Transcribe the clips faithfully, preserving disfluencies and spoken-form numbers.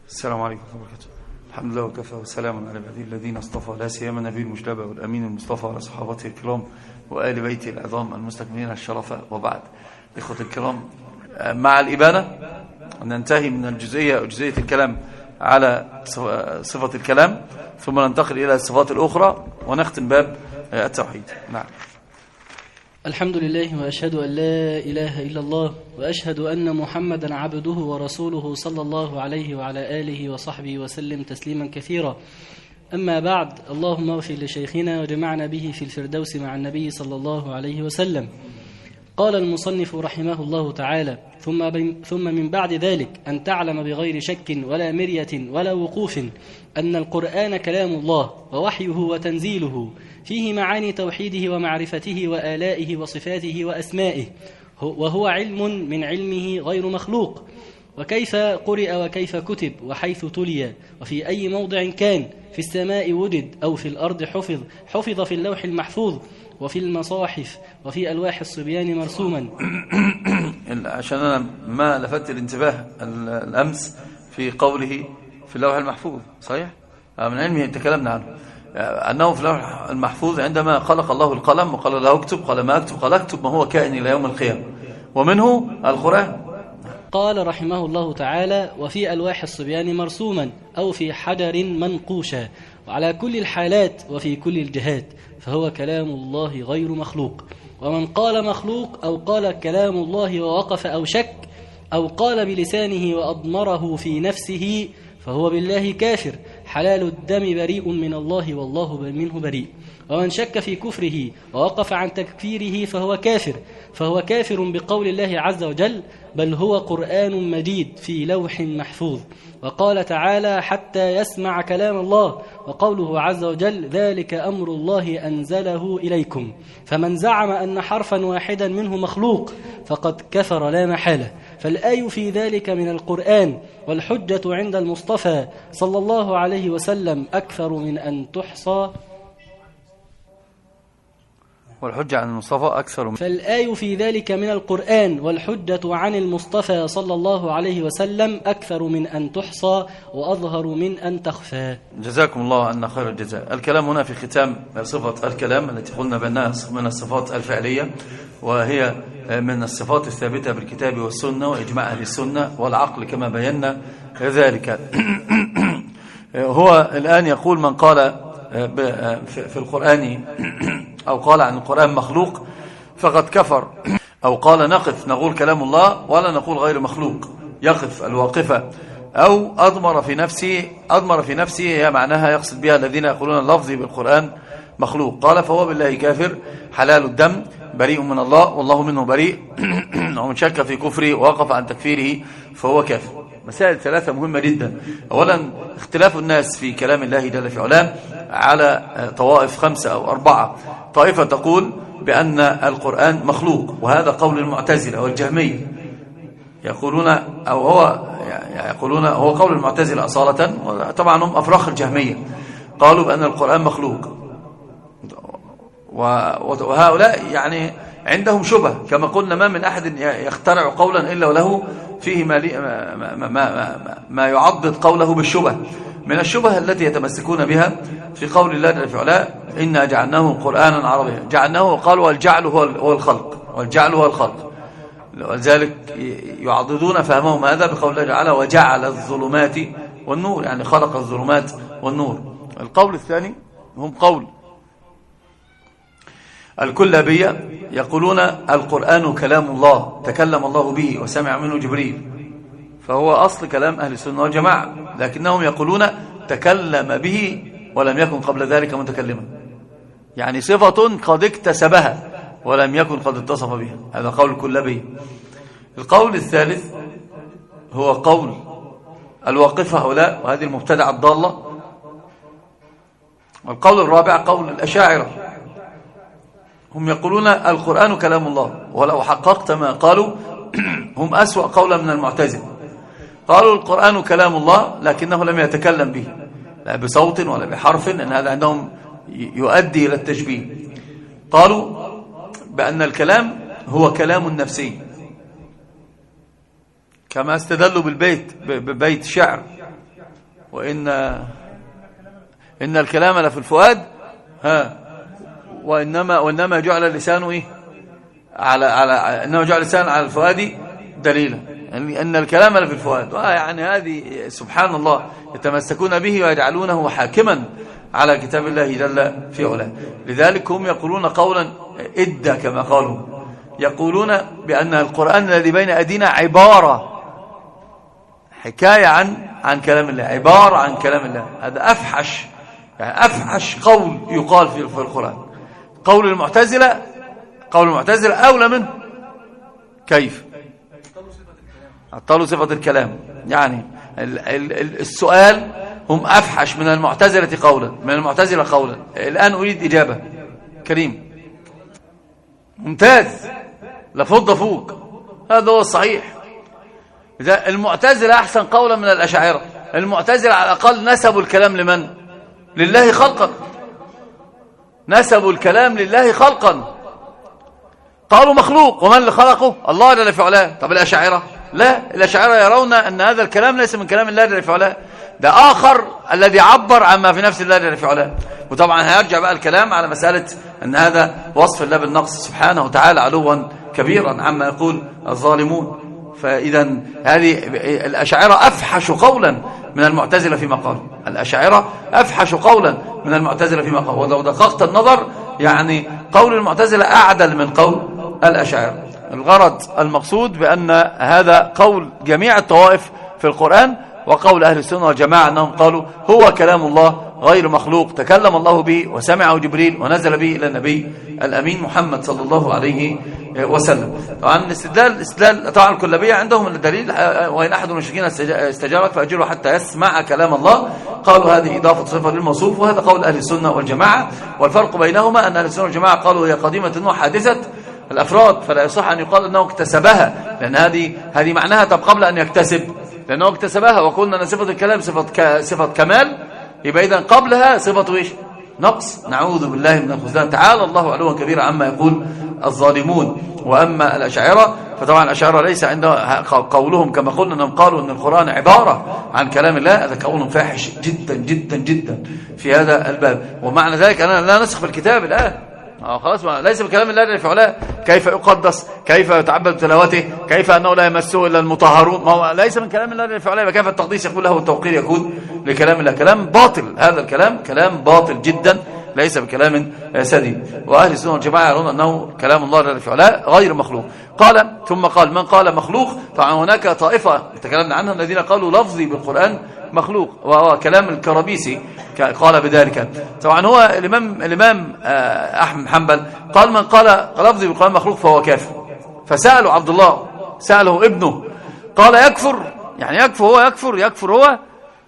السلام عليكم ورحمة الله وبركاته. الحمد لله وكفى وسلام على عباده الذين اصطفى، لا سيما النبي المجتبى والأمين المصطفى على صحابته الكرام وآل بيته العظام المستكملين الشرف، وبعد. إخوة الكرام، مع الإبانة ننتهي من الجزئية جزئية الكلام على صفة الكلام، ثم ننتقل إلى الصفات الأخرى ونختم باب التوحيد. نعم. الحمد لله وأشهد أن لا إله إلا الله وأشهد أن محمدا عبده ورسوله صلى الله عليه وعلى آله وصحبه وسلم تسليما كثيرا. أما بعد، اللهم اغفر لشيخنا وجمعنا به في الفردوس مع النبي صلى الله عليه وسلم. قال المصنف رحمه الله تعالى: ثم, ثم من بعد ذلك أن تعلم بغير شك ولا مرية ولا وقوف أن القرآن كلام الله ووحيه وتنزيله، فيه معاني توحيده ومعرفته وآلائه وصفاته وأسمائه، وهو علم من علمه غير مخلوق. وكيف قرئ وكيف كتب وحيث تلي وفي أي موضع كان، في السماء وجد أو في الأرض حفظ، حفظ في اللوح المحفوظ وفي المصاحف وفي ألواح الصبيان مرسوما. عشان أنا ما لفت الانتباه الأمس في قوله في اللوح المحفوظ، صحيح؟ من علمه تكلمنا عنه، أنه في اللوح المحفوظ عندما خلق الله القلم وقال له اكتب، قال ما اكتب، قال اكتب ما هو كائن إلى يوم القيامة، ومنه القرآن. قال رحمه الله تعالى: وفي ألواح الصبيان مرسوما أو في حجر منقوشا، وعلى كل الحالات وفي كل الجهات، فهو كلام الله غير مخلوق. ومن قال مخلوق أو قال كلام الله ووقف أو شك أو قال بلسانه وأضمره في نفسه فهو بالله كافر، حلال الدم بريء من الله والله منه بريء. ومن شك في كفره ووقف عن تكفيره فهو كافر، فهو كافر بقول الله عز وجل: بل هو قرآن مجيد في لوح محفوظ. وقال تعالى: حتى يسمع كلام الله. وقوله عز وجل: ذلك أمر الله أنزله إليكم. فمن زعم أن حرفا واحدا منه مخلوق فقد كفر لا محالة. فالآي في ذلك من القرآن والحجة عند المصطفى صلى الله عليه وسلم أكثر من أن تحصى. والحجة عن المصطفى أكثر من فالآي في ذلك من القرآن والحجة عن المصطفى صلى الله عليه وسلم أكثر من أن تحصى وأظهر من أن تخفى. جزاكم الله أن خير الجزاء. الكلام هنا في ختام صفة الكلام التي قلنا بأنها من الصفات الفعلية، وهي من الصفات الثابتة بالكتاب والسنة وإجماع أهل السنة والعقل كما بينا ذلك. هو الآن يقول: من قال في القرآن أو قال عن القرآن مخلوق فقد كفر، أو قال نقف نقول كلام الله ولا نقول غير مخلوق، يقف الواقفة، أو أضمر في نفسه. أضمر في نفسه هي معناها يقصد بها الذين يقولون اللفظ بالقرآن مخلوق. قال: فهو بالله كافر، حلال الدم بريء من الله والله منه بريء. ومن شك في كفره ووقف عن تكفيره فهو كافر. مسائل ثلاثة مهمة جدا. أولا، اختلاف الناس في كلام الله جل في علاه على طوائف خمسة أو أربعة. طائفة تقول بأن القرآن مخلوق، وهذا قول المعتزلة والجهمية، يقولون أو هو يقولون هو قول المعتزلة أصالة، وطبعا هم أفراخ الجهمية، قالوا بأن القرآن مخلوق. وهؤلاء يعني عندهم شبه، كما قلنا ما من أحد يخترع قولا إلا وله فيه ما, ما, ما, ما, ما يعضد قوله بالشبه. من الشبه التي يتمسكون بها في قول الله جل في علاه: إنا جعلناه قرآنا عربيا. جعلناه، قالوا والجعل هو الخلق، والجعل هو الخلق، ولذلك يعضدون فهمهم هذا بقول الله تعالى: وجعل الظلمات والنور، يعني خلق الظلمات والنور. القول الثاني هم قول الكلابية، يقولون القرآن كلام الله، تكلم الله به وسمع منه جبريل، فهو أصل كلام أهل السنة والجماعة، لكنهم يقولون تكلم به ولم يكن قبل ذلك متكلما، يعني صفة قد اكتسبها ولم يكن قد اتصف بها. هذا قول الكلابية. القول الثالث هو قول الواقفة هؤلاء، وهذه المبتدعة الضالة. والقول الرابع قول الأشاعرة، هم يقولون القرآن كلام الله، ولو حققت ما قالوا هم أسوأ قولا من المعتزلة. قالوا القرآن كلام الله لكنه لم يتكلم به، لا بصوت ولا بحرف، لأن هذا عندهم يؤدي إلى التشبيه. قالوا بأن الكلام هو كلام نفسي، كما استدلوا بالبيت ببيت شعر وإن إن الكلام لفي الفؤاد ها وإنما وإنما جعل اللسان إيه على على إنما جعل اللسان على الفؤاد دليلا يعني أن الكلام لفي الفؤاد. يعني هذه سبحان الله يتمسكون به ويجعلونه حاكما على كتاب الله جل في علاه. لذلك هم يقولون قولا إدى كما قالوا، يقولون بأن القرآن الذي بين أيدينا عبارة حكاية عن عن كلام الله، عبارة عن كلام الله. هذا أفحش يعني أفحش قول يقال في القرآن. قول المعتزلة قول المعتزلة أولى منه. كيف عطلوا صفة الكلام؟ يعني السؤال هم أفحش من المعتزلة قولا من المعتزلة قولا. الآن أريد إجابة. كريم ممتاز، لفض فوق، هذا هو الصحيح. إذا المعتزلة أحسن قولا من الأشاعرة. المعتزلة على الأقل نسبوا الكلام لمن؟ لله خلقا، نسبوا الكلام لله خلقا، قالوا مخلوق، ومن اللي خلقه؟ الله جل في علاه. طب الأشاعرة لا، الأشاعرة يرون أن هذا الكلام ليس من كلام الله جل في علاه، ده آخر الذي عبر عما في نفس الله جل في علاه. وطبعا هيرجع بقى الكلام على مسألة أن هذا وصف الله بالنقص سبحانه وتعالى علوا كبيرا عما يقول الظالمون. فإذا هذه الأشاعرة أفحش قولا من المعتزلة فيما قالوا. الأشاعرة أفحش قولا من المعتزلة فيما قالوا. ولو دققت النظر يعني قول المعتزلة أعدل من قول الأشاعرة. الغرض المقصود بأن هذا قول جميع الطوائف في القرآن، وقول أهل السنة والجماعة أنهم قالوا هو كلام الله غير مخلوق، تكلم الله به وسمعه جبريل ونزل به إلى النبي الأمين محمد صلى الله عليه وسلم. طبعا الاستدلال الاستدلال طبعا الكلابية عندهم الدليل، وإن أحد المشركين استجارك فأجره حتى يسمع كلام الله، قالوا هذه إضافة صفة للموصوف، وهذا قول أهل السنة والجماعة. والفرق بينهما أن أهل السنة والجماعة قالوا هي قديمة وحادثة الأفراد، فلا يصح أن يقال أنه اكتسبها، لأن هذه هذه معناها طب قبل أن يكتسب، لأنه اكتسبها. وقلنا أن صفة الكلام صفة ك... صفة كمال، يبقى إذن قبلها صفة إيش؟ نقص. نعوذ بالله من الخذلان. تعالى الله علوا كبيرا عما يقول الظالمون. وأما الأشاعرة فطبعا الأشاعرة ليس عندها قولهم كما قلنا أنهم قالوا أن القرآن عبارة عن كلام الله، هذا قول فاحش جدا جدا جدا في هذا الباب. ومعنى ذلك أنا لا نسخ في الكتاب الآن، اه خلاص ليس بكلام الله جل في علاه. كيف يقدس، كيف يتعبد بتلاوته، كيف انه لا يمسه الا المطهرون، ما هو ليس من كلام الله جل في علاه. كيف التقديس يكون له والتوقير يكون لكلام الله؟ كلام باطل، هذا الكلام كلام باطل جدا، ليس بكلام سديد. واهل السنه والجماعه يرون انه كلام الله جل في علاه غير مخلوق. قال ثم قال من قال مخلوق، طبعا هناك طائفه تكلمنا عنها الذين قالوا لفظي بالقران مخلوق، وهو كلام الكرابيسي قال بذلك. طبعا هو الإمام الإمام أحمد حنبل قال من قال لفظي بالقرآن مخلوق فهو كافر. فسأله عبد الله، سأله ابنه قال يكفر، يعني يكفر هو يكفر يكفر هو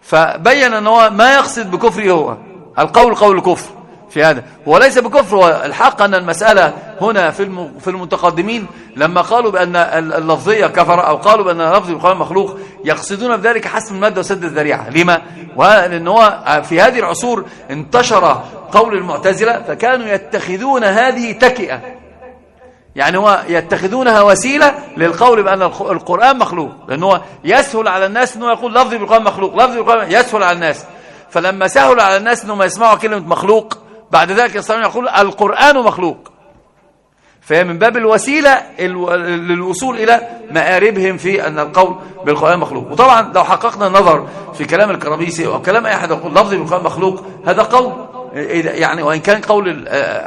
فبين أنه هو ما يقصد بكفره، هو القول قول الكفر في هذا، وليس بكفر. والحق أن المسألة هنا في في المتقدمين لما قالوا بأن اللفظية كفر أو قالوا بأن لفظ القرآن مخلوق يقصدون بذلك حسم المادة وسد الذريعة. لما؟ لأن هو في هذه العصور انتشر قول المعتزلة، فكانوا يتخذون هذه تكئة، يعني هو يتخذونها وسيلة للقول بأن القرآن مخلوق، لأنه يسهل على الناس أنه يقول لفظ بالقرآن مخلوق، لفظ بالقرآن يسهل على الناس. فلما سهل على الناس أنهم يسمعوا كلمة مخلوق بعد ذلك يستطيعون يقول القرآن مخلوق. فهي من باب الوسيلة للوصول إلى مآربهم في أن القول بالقرآن مخلوق. وطبعا لو حققنا النظر في كلام الكرابيسي أو كلام أي أحد يقول لفظ بالقرآن مخلوق، هذا قول يعني، وإن كان قول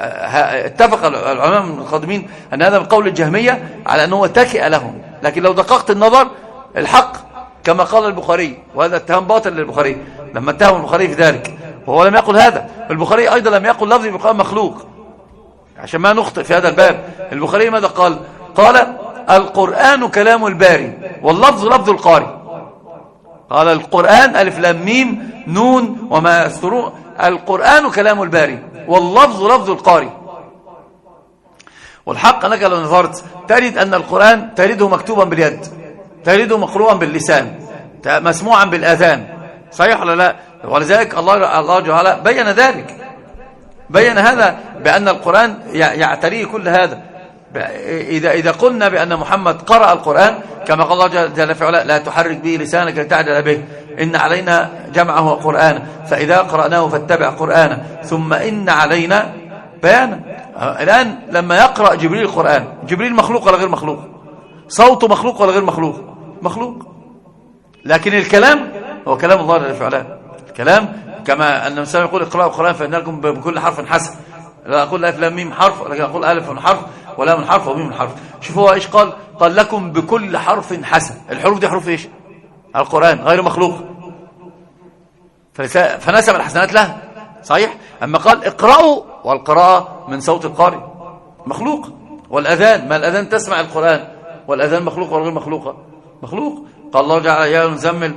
اتفق العلماء المتقدمين أن هذا من قول الجهمية على أنه تكئ لهم، لكن لو دققت النظر الحق كما قال البخاري، وهذا اتهام باطل للبخاري لما اتهم البخاري في ذلك، وهو لم يقل هذا. البخاري أيضا لم يقل لفظ بالقرآن مخلوق، عشان ما نخطئ في هذا الباب. البخاري ماذا قال؟ قال القرآن كلام الباري واللفظ لفظ القارئ. قال القرآن ألف لام ميم نون وما يسترون، القرآن كلام الباري واللفظ لفظ القارئ. والحق أنك لو نظرت تجد أن القرآن تجده مكتوبا باليد، تجده مقروءا باللسان، مسموعا بالآذان، صحيح ولا لا؟ ولذلك الله الله جل بين ذلك، بين هذا بأن القرآن يعتريه كل هذا. إذا إذا قلنا بأن محمد قرأ القرآن كما قال الله جل في علاه لا تحرك به لسانك لتعجل به، إن علينا جمعه وقرآنه فإذا قرأناه فاتبع قرآنه ثم إن علينا بيانه. الآن لما يقرأ جبريل القرآن، جبريل مخلوق ولا غير مخلوق؟ صوته مخلوق ولا غير مخلوق؟ مخلوق. لكن الكلام هو كلام الله جل وعلا. الكلام كما أن الإنسان يقول اقرأوا القرآن فإن لكم بكل حرف حسن، لا أقول ألف لام ميم حرف، ولكن أقول ألف حرف ولا من حرف وميم حرف. شوفوا هو إيش قال؟ قال لكم بكل حرف حسن. الحروف دي حروف إيش؟ القرآن غير مخلوق، فنسب الحسنات له، صحيح. أما قال اقرأوا، والقراءة من صوت القارئ مخلوق. والأذان، ما الأذان تسمع القرآن، والأذان مخلوق ولا غير مخلوق؟ مخلوق. قال الله جعل يا المزمل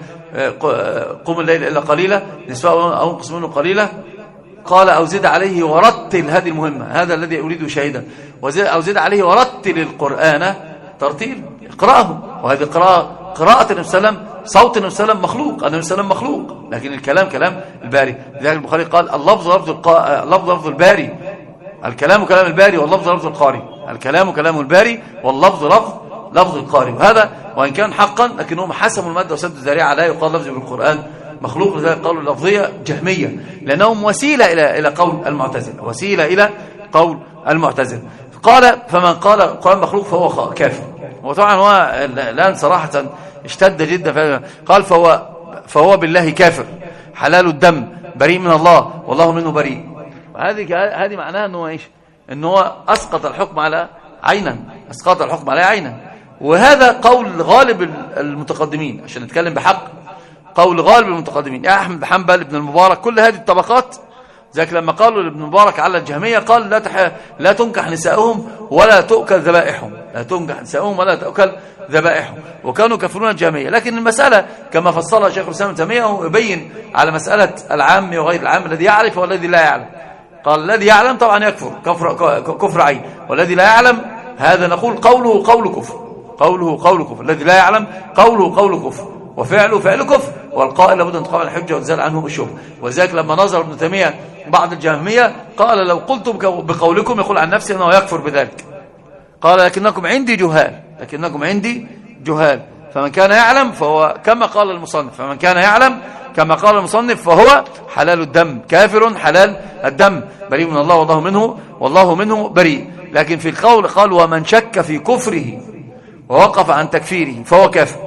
قم الليل إلا قليلا نصفه أو انقص منه قليلا، قال أو زد عليه ورتل، هذه المهمة، هذا الذي أريد شاهدا، أو زد عليه ورتل القرآن ترتيل، اقرأه. وهذه قراءة قراءة النبي صلى الله عليه وسلم، صوت النبي صلى الله عليه وسلم مخلوق، النبي صلى الله عليه وسلم مخلوق، لكن الكلام كلام الباري. لذلك البخاري قال اللفظ لفظ القا... اللفظ لفظ الباري، الكلام كلام الباري واللفظ لفظ القاري، الكلام كلام الباري واللفظ لفظ لفظ القاري. وهذا وإن كان حقا لكنهم حسموا المادة وسدوا الذريعة لا يقال لفظ بالقرآن مخلوق. لذلك قالوا اللفظية جهمية، لأنهم وسيلة إلى إلى قول المعتزلة، وسيلة إلى قول المعتزلة. قال فمن قال القرآن مخلوق فهو كافر. وطبعا هو الآن صراحة اشتد جدا، قال فهو فهو بالله كافر حلال الدم بريء من الله والله منه بريء. هذه هذه معناها انه ايش؟ انه هو اسقط الحكم على عينا، اسقط الحكم على عينا. وهذا قول غالب المتقدمين، عشان نتكلم بحق، قول غالب المتقدمين، يا احمد بن حنبل، ابن المبارك، كل هذه الطبقات. ذلك لما قالوا لابن المبارك على الجهمية قال لا تح... لا تنكح نساؤهم ولا تؤكل ذبائحهم، لا تنكح نساؤهم ولا تؤكل ذبائحهم، وكانوا كفرون الجهمية. لكن المسألة كما فصلها شيخ الإسلام ابن تيمية يبين على مسألة العام وغير العام، الذي يعرف والذي لا يعلم. قال الذي يعلم طبعا يكفر كفر كفر عين، والذي لا يعلم هذا نقول قوله قول كفر، قوله قول كفر. الذي لا يعلم قوله قول كفر، وفعله فعل كفر، والقائل لابد ان تقام الحجه وتزال عنه الشبهه. ولذلك لما نظر ابن تيميه بعض الجهميه قال لو قلت بقولكم، يقول عن نفسه انه يكفر بذلك. قال لكنكم عندي جهال، لكنكم عندي جهال، فمن كان يعلم فهو كما قال المصنف، فمن كان يعلم كما قال المصنف فهو حلال الدم كافر حلال الدم بريء من الله والله منه والله منه بريء. لكن في القول قال ومن شك في كفره ووقف عن تكفيره فهو كافر.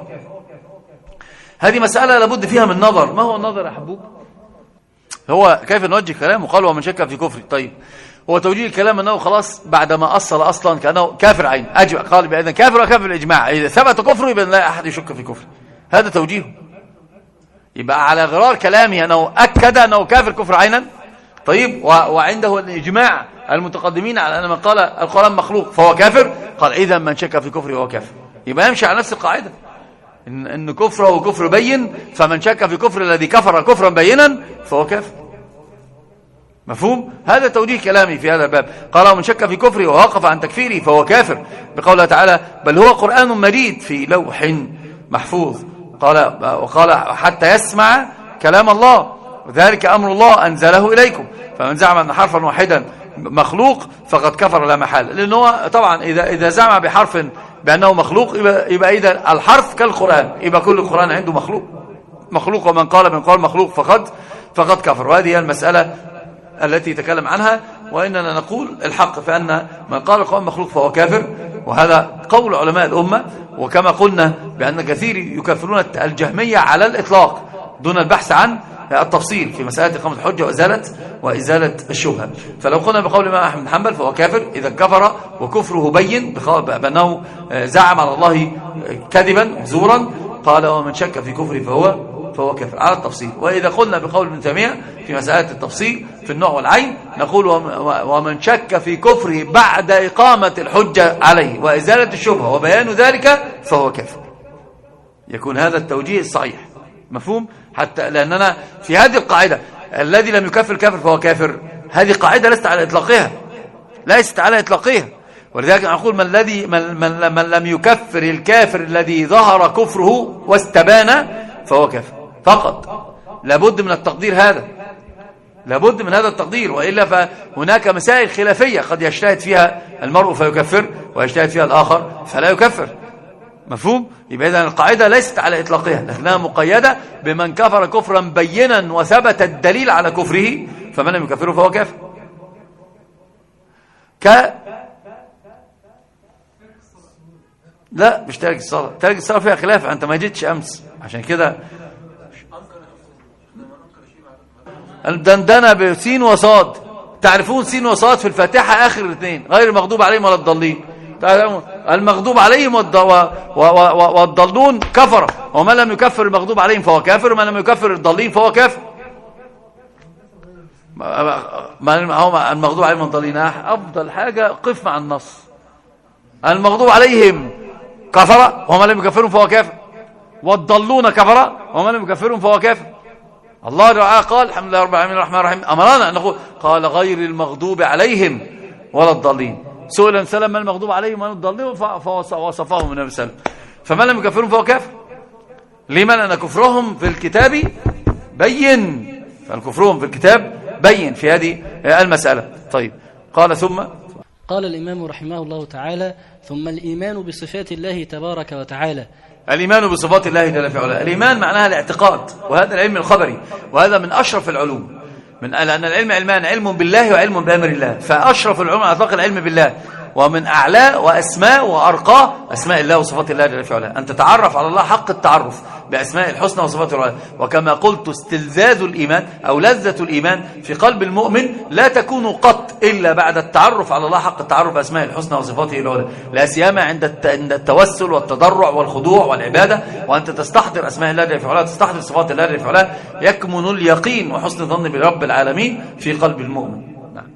هذه مسألة لابد فيها من نظر. ما هو النظر يا حبوب؟ هو كيف نوجه كلامه؟ قال ومن شك في كفره. طيب هو توجيه الكلام انه خلاص بعدما اصل اصلا كانه كافر عين اجمع، قال باذن كافر وكافر الاجماع، اذا ثبت كفره يبقى لا احد يشك في كفره. هذا توجيهه. يبقى على غرار كلامه انه اكد انه كافر كفر عينا. طيب وعنده الاجماع المتقدمين على ان من قال القرآن مخلوق فهو كافر، قال اذا من شك في كفره فهو كافر. يبقى يمشي على نفس القاعده ان ان كفره كفر بين، فمن شك في كفر الذي كفر كفرا بينا فهو كافر. مفهوم؟ هذا توجيه كلامي في هذا الباب. قال ومن شك في كفره ووقف عن تكفيره فهو كافر، بقوله تعالى بل هو قرآن مجيد في لوح محفوظ. قال وقال حتى يسمع كلام الله، وذلك أمر الله أنزله إليكم، فمن زعم أن حرفا واحدا مخلوق فقد كفر لا محالة. لأنه طبعا إذا إذا زعم بحرف بأنه مخلوق يبقى, يبقى إذا الحرف كالقرآن، يبقى كل القرآن عنده مخلوق مخلوق ومن قال من قال مخلوق فقد فقد كفر. وهذه هي المسألة التي يتكلم عنها. وإننا نقول الحق فأن من قال القرآن مخلوق فهو كافر، وهذا قول علماء الأمة. وكما قلنا بأن كثير يكفرون الجهمية على الإطلاق دون البحث عن التفصيل في مسألة إقامة الحجة وإزالة وإزالة الشبهة. فلو قلنا بقول الإمام أحمد بن حنبل فهو كافر إذا كفر وكفره بين بأنه زعم على الله كذبا زورا. قال ومن شك في كفره فهو فهو كافر على التفصيل. وإذا قلنا بقول ابن تيمية في مسألة التفصيل في النوع والعين نقول ومن شك في كفره بعد إقامة الحجة عليه وإزالة الشبهة وبيان ذلك فهو كافر. يكون هذا التوجيه الصحيح. مفهوم؟ حتى لأننا في هذه القاعدة الذي لم يكفر كافر فهو كافر، هذه قاعدة ليست على إطلاقها، ليست على إطلاقها. ولذلك نقول من الذي من, من, من لم يكفر الكافر الذي ظهر كفره واستبان فهو كافر فقط. لابد من التقدير هذا، لابد من هذا التقدير، وإلا فهناك مسائل خلافية قد يجتهد فيها المرء فيكفر ويجتهد فيها الآخر فلا يكفر. مفهوم؟ يبقى إذن القاعدة ليست على إطلاقها، لكنها مقيدة بمن كفر كفرا بينا وثبت الدليل على كفره، فمن لم يكفره فهو كافر. ك لا مش تارك الصلاة، تارك الصلاة فيها خلاف، أنت ما جيتش أمس عشان كده. الدندنة بسين وصاد، تعرفون سين وصاد في الفاتحة آخر الاثنين، غير المغضوب عليهم ولا الضالين. المغضوب عليهم والضالون كفر، ومن لم يكفر المغضوب عليهم فهو كافر، ومن لم يكفر الضالين فهو كافر. ما المغضوب عليهم والضالين أفضل حاجة قف مع النص. المغضوب عليهم كفر ومن لم يكفرهم فهو كافر، والضالون كفر ومن لم يكفرهم فهو كافر. الله تعالى قال الحمد لله رب العالمين الرحمن الرحيم، أمرنا أن نقول قال غير المغضوب عليهم ولا الضالين. سئل سلم من المغضوب عليهم ولا الضالين فوصفهم النبي صلى الله عليه وسلم، فمن لم يكفرهم فهو كافر. لمن أن كفرهم في الكتاب بين، فالكفرهم في الكتاب بين في هذه المسألة. طيب قال ثم قال الإمام رحمه الله تعالى ثم الإيمان بصفات الله تبارك وتعالى. الإيمان بصفات الله جل في علاه، الإيمان معناها الاعتقاد، وهذا العلم الخبري، وهذا من أشرف العلوم، من لأن العلم علمان، علم بالله وعلم بأمر الله، فأشرف العلوم على إطلاق العلم بالله، ومن أعلى وأسماء وأرقى أسماء الله وصفات الله جل في علاه، أن تتعرف على الله حق التعرف بأسماء الحسنى وصفات الله. وكما قلت استلذاذ الإيمان أو لذة الإيمان في قلب المؤمن لا تكون قط إلا بعد التعرف على الله حق التعرف بأسماء الحسنى وصفاته العلى، لا سيما عند التوسل والتضرع والخضوع والعبادة، وأنت تستحضر أسماء الله جل في علاه، تستحضر صفات الله جل في علاه، يكمن اليقين وحسن الظن برب العالمين في قلب المؤمن.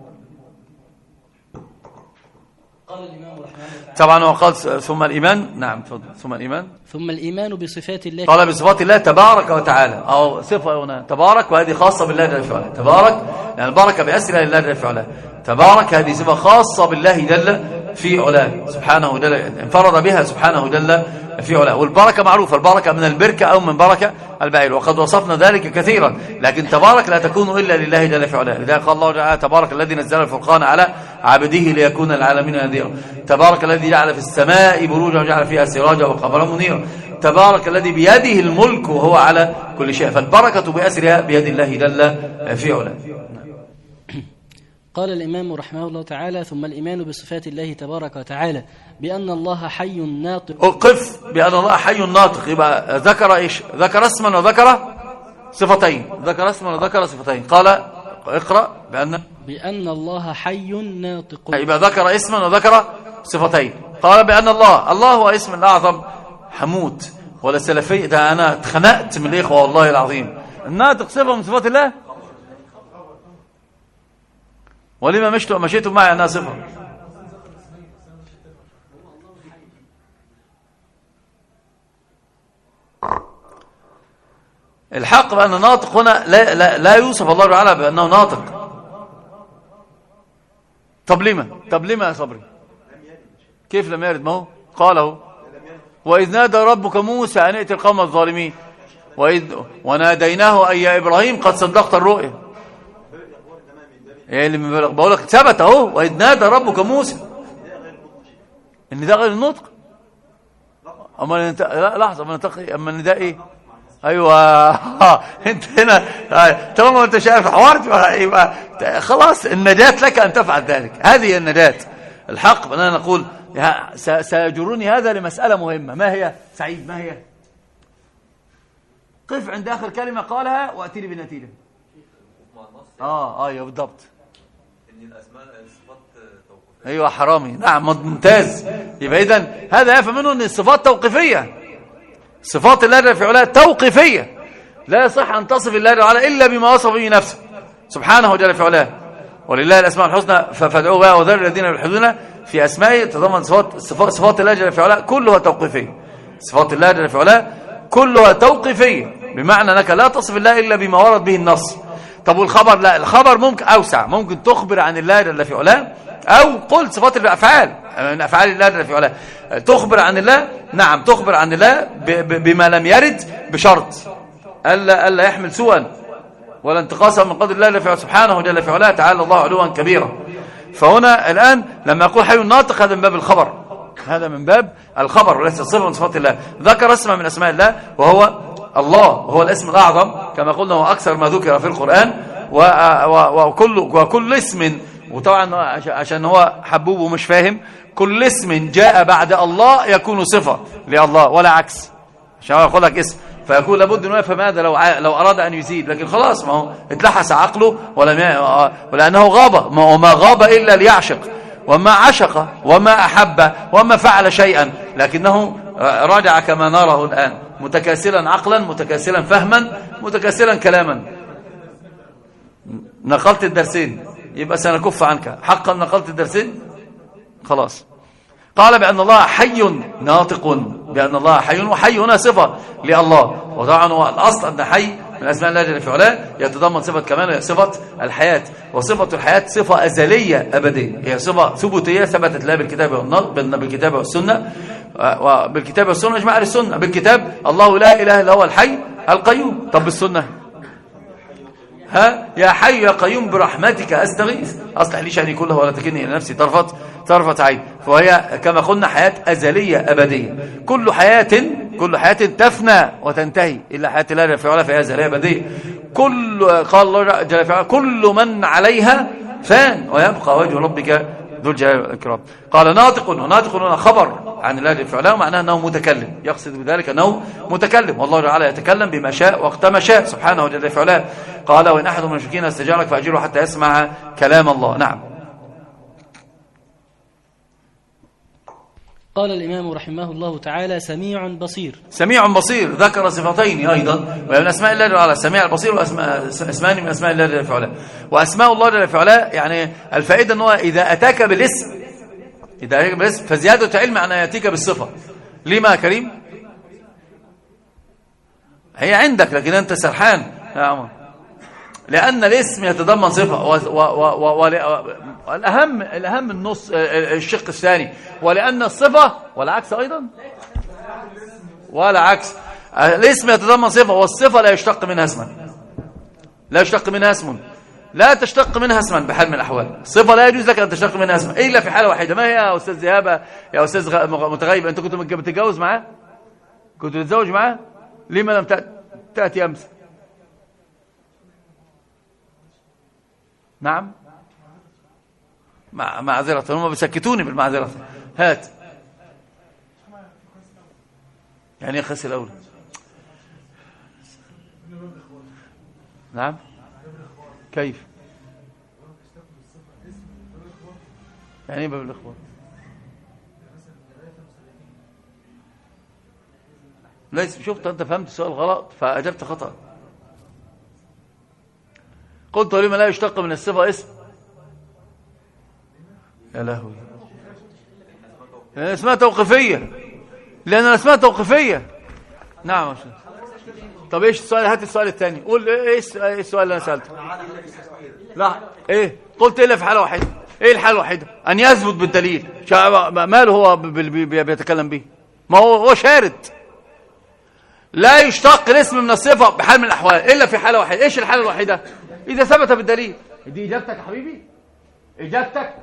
طبعا وقال ثم الإيمان. نعم تفضل. ثم الإيمان ثم الإيمان بصفات الله، قال بصفات الله تبارك وتعالى، أو صفة هنا تبارك، وهذه خاصة بالله جل في علاه. تبارك يعني البركة بأسرها لله جل في علاه، تبارك هذه صفة خاصة بالله جل في علاه سبحانه جل، انفرد بها سبحانه جل في علاه. والبركة معروفة، البركة من البركة أو من بركة البعير، وقد وصفنا ذلك كثيرا، لكن تبارك لا تكون إلا لله جل في علاه. لذلك قال الله تعالى تبارك الذي نزل الفرقان على عبده ليكون العالمين نذيرا، تبارك الذي جعل في السماء بروجا وجعل فيها سراجا وقمرا منيرا، تبارك الذي بيده الملك وهو على كل شيء، فالبركة بأسرها بيد الله جل في علاه. قال الإمام رحمه الله تعالى ثم الإيمان بصفات الله تبارك وتعالى بأن الله حي ناطق. أقف بأن الله حي ناطق، يبقى ذكر إيش؟ ذكر اسما وذكر صفتين، ذكر اسما وذكر صفتين. قال اقرأ بأن بأن الله حي ناطق، يبقى ذكر اسما وذكر صفتين. قال بأن الله، الله هو اسم الأعظم حمود ولا سلفي، ده أنا اتخنقت من الإخوة والله العظيم. الناطق صفة من صفات الله، ولما مشتوا مشيتوا معي أنها صفة. الحق بأن ناطق هنا لا, لا, لا يوصف الله تعالى بأنه ناطق. طب لما طب لما يا صبري كيف لم يرد؟ ما هو قاله وإذ نادى ربك موسى أن ائت القوم الظالمين وإذ وناديناه أي يا إبراهيم قد صدقت الرؤيا. ايه اللي مبالغ؟ بقول لك ثبت اهو وإذ نادى ربك موسى، ان ده غير النطق. اما انت لا لحظه، اما نطق اما ان ده ايه؟ ايوه انت هنا طالما انت شايف حوار يبقى خلاص النجاة لك ان تفعل ذلك، هذه النجاة. الحق بأننا نقول سيجرني هذا لمسألة مهمة. ما هي سعيد؟ ما هي؟ قف عند آخر كلمة قالها وأتيني بالنتيجة. اه ايوه بالضبط. ان الاسماء الصفات توقيفيه. ايوه حرامي. نعم ممتاز. يبقى اذا هذا يفهم منه ان الصفات توقيفيه، صفات الله جل في علاه توقيفيه، لا يصح ان تصف الله جل وعلا الا بما وصف به نفسه سبحانه جل في علاه. ولله الاسماء الحسنى فادعوه بها وذروا الذين يلحدون في اسمائه، تضمن صفات صفات الله جل في علاه كلها توقيفيه. صفات الله جل في علاه كلها توقيفيه، بمعنى انك لا تصف الله الا بما ورد به النص. طب والخبر؟ لا، الخبر ممكن اوسع، ممكن تخبر عن الله جل في علاه، او قل صفات الافعال من افعال الله جل في علاه، تخبر عن الله. نعم تخبر عن الله بما لم يرد، بشرط الا الا يحمل سوءا ولا انتقاصا من قدر الله جل في علاه سبحانه جل في علاه، تعالى الله علوا كبيرا. فهنا الان لما يقول حي ناطق هذا من باب الخبر، هذا من باب الخبر وليس صفة من صفات الله. ذكر اسم من أسماء الله وهو الله، وهو الاسم الأعظم كما قلنا، هو أكثر ما ذكر في القرآن، وكل, وكل اسم، وطبعا عشان هو حبوب ومش فاهم، كل اسم جاء بعد الله يكون صفة لله ولا عكس، عشان هو يقول لك اسم فيكون لابد انه يفهم هذا لو لو اراد ان يزيد، لكن خلاص ما هو اتلحس عقله ولم ي... ولانه غاب، وما غاب الا ليعشق، وما عشق وما احب وما فعل شيئا، لكنه راجع كما نراه الان، متكاسلا عقلا، متكاسلا فهما، متكاسلا كلاما. نقلت الدرسين يبقى سنكف عنك، حقا نقلت الدرسين خلاص. قال بأن الله حي ناطق، بأن الله حي، وحي هنا صفة لله، وطبعا هو الأصل أن حي من أسماء الله جل في علاه يتضمن صفة كمال، صفة الحياة، وصفة الحياة صفة أزلية أبدية، هي صفة ثبوتية ثبتت لها بالكتاب والنص، بالكتاب والسنة، وبالكتاب والسنة اجمع السنة. بالكتاب الله لا إله إلا هو الحي القيوم، طب بالسنة ها يا حي يا قيوم برحمتك استغيث اصلح لي شأني كله ولا تكلني الى نفسي طرفة طرفة عين. فهي كما قلنا حياة أزلية أبدية، كل حياة كل حياة تفنى وتنتهي إلا حياة الله جل في علاه فهي أزلية أبدية. كل قال الله جل في علاه كل من عليها فان ويبقى وجه ربك ذو الجلال والإكرام. قال ناطق، وناطق هنا خبر عن الله جل في علاه، ومعناه أنه متكلم، يقصد بذلك أنه متكلم، والله تعالى يتكلم بما شاء وقت ما شاء سبحانه جل في علاه. قال وإن أحد من المشركين استجارك فأجره حتى يسمع كلام الله. نعم. قال الإمام رحمه الله تعالى سميع بصير. سميع بصير ذكر صفتين أيضا ومن أسماء الله جل وعلا، السميع البصير، وأسماء اسمان من أسماء الله جل في علاه. وأسماء الله جل في علاه يعني الفائدة أنه إذا أتاك بالاسم إذا أتاك بالاسم فزيادة علم أن يأتيك بالصفة. لما يا كريم؟ هي عندك لكن أنت سرحان يا عمر، لأن الاسم يتضمن صفة، والأهم الأهم النص الشق الثاني، ولأن الصفة والعكس أيضا ولا عكس، الاسم يتضمن صفة والصفة لا يشتق منها اسما، لا يشتق منها اسم، لا تشتق منها اسما بحال من الأحوال. صفة لا يجوز لك أن تشتق منها اسما إلا في حالة واحدة. ما هي يا أستاذ ذهابة يا أستاذ متغيب؟ أنت كنت بتتجوز معاه؟ كنت بتتزوج معاه؟ لما لم تأتي أمس؟ نعم مع معذرة، هم بيسكتوني بالمعذرة. هات يعني ايه خسر الأول؟ نعم كيف يعني ايه باب الإخوة؟ ليس شفت أنت فهمت السؤال غلط فأجبت خطأ. قلت لما لا يشتق من الصفة اسم؟ يا لهوي، لأن اسمها توقيفية، لأن اسمها توقيفية. نعم يا شيخ. طب ايش السؤال؟ هات السؤال الثاني، قول ايش السؤال اللي انا سألته؟ لا ايه قلت الا في حالة واحدة. ايه الحالة الوحيدة؟ ان يثبت بالدليل. ماله هو بيتكلم به؟ ما هو هو شارد. لا يشتق الاسم من الصفة بحال من الأحوال إلا في حالة واحدة. إيش الحالة الوحيدة؟ إذا ثبت بالدليل. دي إجابتك يا حبيبي؟ إجابتك؟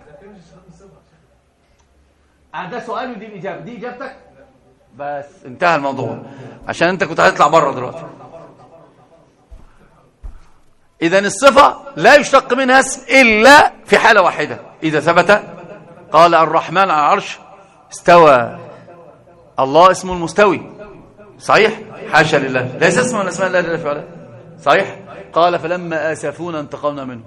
ده سؤال ودي الإجابة. دي إجابتك؟ بس انتهى الموضوع، عشان أنت كنت هتطلع بره دلوقتي. إذن الصفة لا يشتق منها اسم إلا في حالة واحدة إذا ثبت. قال الرحمن على العرش استوى، الله اسمه المستوي، صحيح؟ حاشا لله، ليس اسم من اسماء الله جل في علاه، صحيح؟ قال فلما آسفونا انتقمنا منه.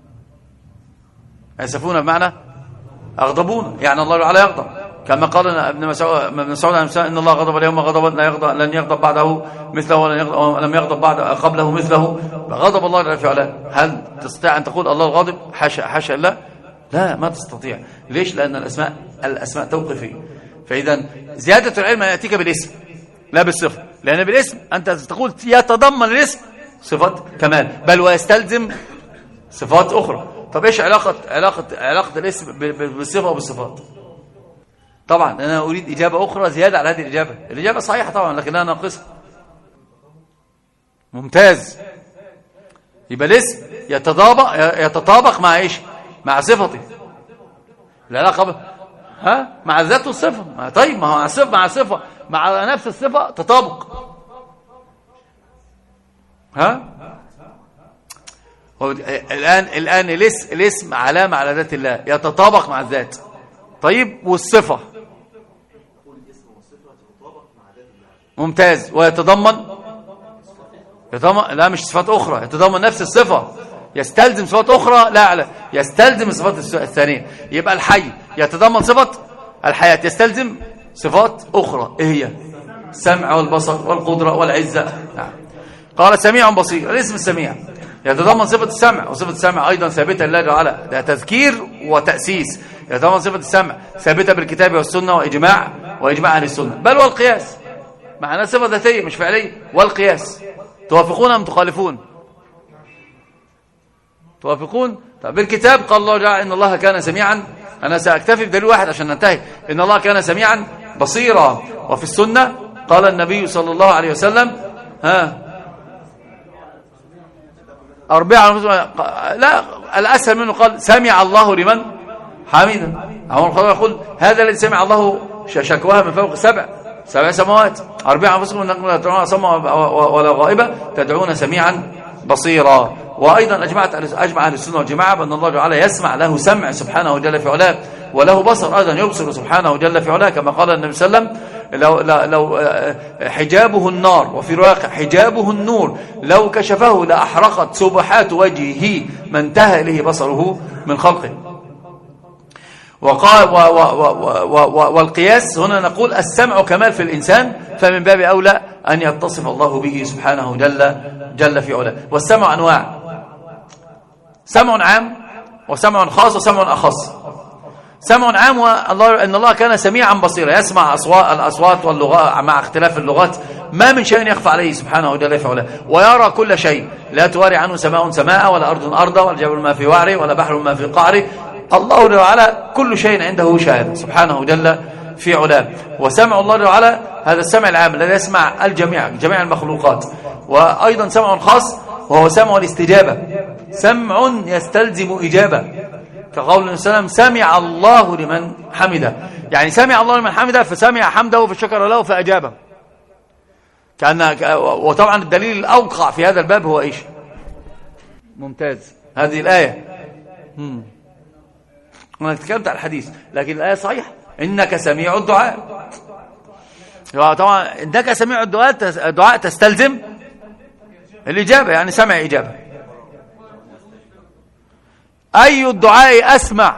آسفونا بمعنى أغضبونا، يعني الله تعالى يغضب، كما قال ابن مسعود ان الله غضب اليوم غضبا لا يغضب لن يغضب بعده مثله ولم يغضب بعد قبله مثله. غضب الله جل في علاه. هل تستطيع ان تقول الله الغاضب؟ حاشا حاشا لا، لا ما تستطيع. ليش؟ لان الاسماء الاسماء توقيفيه. فاذا زياده العلم ياتيك بالاسم لا بالصفه، لان بالاسم انت تقول يتضمن الاسم صفات كمال بل ويستلزم صفات اخرى. طب ايش علاقه علاقه علاقه الاسم بالصفه وبالصفات؟ طبعا انا اريد اجابه اخرى زياده على هذه الاجابه. الاجابه صحيحه طبعا لكنها ناقصه. ممتاز. يبقى الاسم يتطابق يتطابق مع ايش؟ مع صفته. العلاقه ب... ها مع الذات والصفة. طيب ما هو مع الصفة مع الصفة مع نفس الصفة تطابق. ها هو الآن الآن الاسم الاسم علامة على ذات الله يتطابق مع الذات. طيب والصفة ممتاز. ويتضمن يتضمن لا مش صفات أخرى، يتضمن نفس الصفة، يستلزم صفات أخرى لا لا يستلزم الصفات الثانية. يبقى الحي يتضمن صفة الحياة، يستلزم صفات أخرى. إيه هي؟ السمع والبصر والقدرة والعزة. نعم. قال سميع بصير. الاسم السميع يتضمن صفة السمع، وصفة السمع أيضا ثابتة لله تعالى، ده تذكير وتأسيس. يتضمن صفة السمع ثابتة بالكتاب والسنة وإجماع وإجماع أهل السنة، بل والقياس معناه صفة ذاتية مش فعلية. والقياس توافقون أم تخالفون؟ توافقون. طب بالكتاب قال الله جعل إن الله كان سميعا، أنا سأكتفي بدليل واحد عشان ننتهي، إن الله كان سميعا بصيرا. وفي السنة قال النبي صلى الله عليه وسلم ها أربعة لا الأسهل منه قال سمع الله لمن حميدا. أول يقول هذا الذي سمع الله شكواها من فوق سبع سبع سماوات. أربعة أنفسكم لا تدعون صما ولا غائبة تدعون سميعا بصيرا. وأيضا أجمعت أجمع أهل السنة والجماعة بأن الله تعالى يسمع، له سمع سبحانه جل في علاه، وله بصر أيضا يبصر سبحانه جل في علاه، كما قال النبي صلى الله عليه وسلم لو, لو حجابه النار، وفي رواية حجابه النور، لو كشفه لأحرقت سبحات وجهه ما انتهى إليه بصره من خلقه. وقال و و و و والقياس هنا نقول السمع كمال في الإنسان، فمن باب أولى أن يتصف الله به سبحانه جل جل في علاه. والسمع أنواع، سمع عام وسمع خاص وسمع أخص. سمع عام والله إن الله كان سميعا بصيرا، يسمع أصوات الأصوات واللغات مع اختلاف اللغات، ما من شيء يخفى عليه سبحانه جل في علاه، ويرى كل شيء، لا تواري عنه سماء سماء ولا أرض أرضا ولا جبل ما في وعره ولا بحر ما في قعره. الله جل وعلا كل شيء عنده شاهد سبحانه جل في علاه. وسمع الله جل وعلا هذا السمع العام الذي يسمع الجميع جميع المخلوقات. وأيضا سمع خاص وهو سمع الاستجابة، سمع يستلزم إجابة، كقول النبي صلى الله عليه وسلم سمع الله لمن حمده، يعني سمع الله لمن حمده فسمع حمده فشكر له فأجابه. كأن وطبعا الدليل الأوقع في هذا الباب هو إيش؟ ممتاز. هذه الآية هم. أنا تكلمت عن الحديث لكن الآية صحيحة، إنك سميع الدعاء. طبعا إنك سميع الدعاء الدعاء تستلزم الإجابة، يعني سمع إجابة. أي الدعاء أسمع؟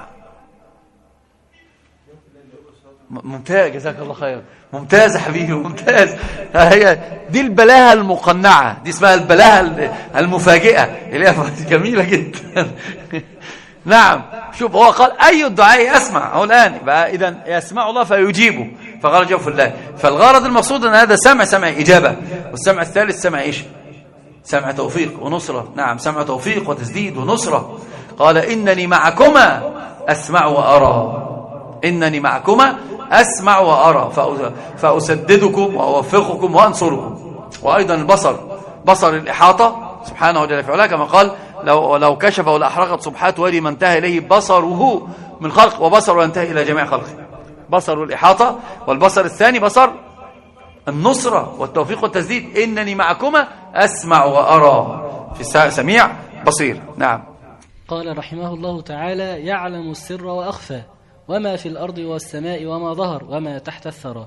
ممتاز جزاك الله خير، ممتاز يا حبيبي ممتاز. هي دي البلاهة المقنعة، دي اسمها البلاهة المفاجئة اللي هي جميلة جدا. نعم شوف هو قال أي الدعاء أسمع، هو الآن يبقى إذن يسمع الله فيجيبه، فقال جوف الله. فالغرض المقصود أن هذا سمع سمع إجابة. والسمع الثالث سمع إيش؟ سمع توفيق ونصرة. نعم سمع توفيق وتسديد ونصرة. قال إنني معكما أسمع وأرى، إنني معكما أسمع وأرى فأسددكم وأوفقكم وأنصركم. وأيضا البصر، بصر الإحاطة سبحانه وتعالى في علاه، كما قال لو لو كشفه لأحرقت سبحات وجهه ما انتهى إليه بصره من خلق، وبصره ينتهي إلى جميع خلقه. بصر الإحاطة. والبصر الثاني بصر النصرة والتوفيق والتسديد، إنني معكما أسمع وأرى، في سميع بصير. نعم. قال رحمه الله تعالى يعلم السر وأخفى وما في الأرض والسماء وما ظهر وما تحت الثرى.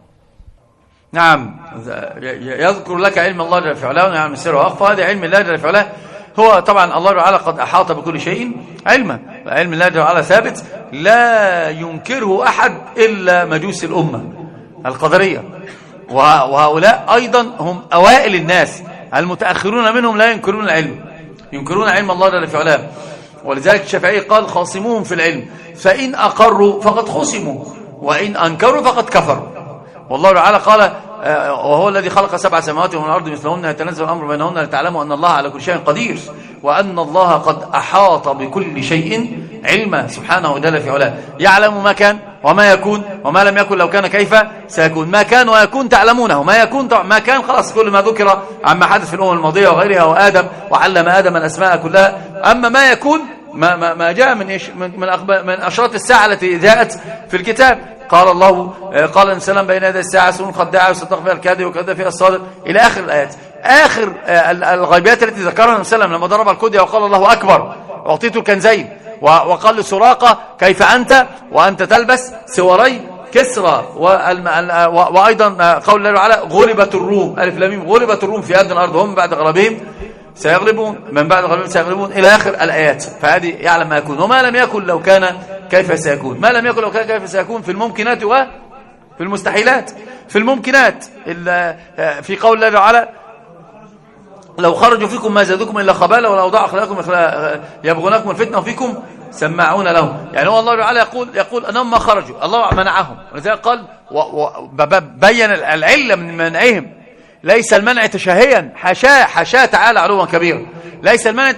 نعم يذكر لك علم الله جل في علاه ويعلم السر وأخفى. هذا علم الله جل في علاه، هو طبعا الله تعالى قد أحاط بكل شيء علما، علم الله جل وعلا ثابت لا ينكره أحد إلا مجوس الأمة القدرية، وهؤلاء أيضا هم أوائل الناس، المتأخرون منهم لا ينكرون العلم، ينكرون علم الله جل في علاه. ولذلك الشافعي قال خاصموهم في العلم، فإن أقروا فقد خصموا وإن أنكروا فقد كفروا. والله تعالى قال وهو الذي خلق سبع سماوات ومن الأرض مثلهن يتنزل الأمر بينهن لتعلموا أن الله على كل شيء قدير وأن الله قد أحاط بكل شيء علما سبحانه وتعالى في علاه. يعلم ما كان وما يكون وما لم يكن لو كان كيف سيكون. ما كان ويكون تعلمونه، ما يكون ما كان خلاص كل ما ذكر عما حدث في الأمم الماضية وغيرها، وآدم وعلم آدم الأسماء كلها. أما ما يكون ما, ما, ما جاء من, إيش من, من, من أشراط الساعة التي جاءت في الكتاب. قال الله قال الإنسان بين يدي الساعة سنون خداعة وصدق فيها الكاذب وكذب فيها الصادق إلى آخر الآيات. آخر الغيبيات التي ذكرها النبي صلى الله عليه وسلم لما ضرب الكدية وقال الله أكبر أعطيته الكنزين، وقال لسراقة كيف أنت وأنت تلبس سواري كسرى، وأيضا قول الله تعالى غلبت الروم ألف لام ميم، غلبت الروم في أدنى الأرض هم بعد غلبهم سيغلبون، من بعد غلبهم سيغلبون إلى آخر الآيات. فهذه يعلم ما يكون وما لم يكن لو كان كيف سيكون، ما لم يكن لو كان كيف سيكون في الممكنات وفي المستحيلات. في الممكنات في قول الله تعالى لو خرجوا فيكم ما زادوكم إلا خبالا ولو ضاعوا أخلاقكم يبغونكم الفتنة وفيكم سماعون لهم. يعني هو الله تعالى يقول يقول أنهم ما خرجوا، الله منعهم، ولذلك قال وبين العلة من منعهم. ليس المنع تشهيا، حاشاه حاشاه تعالى علوا كبيرا، ليس المنع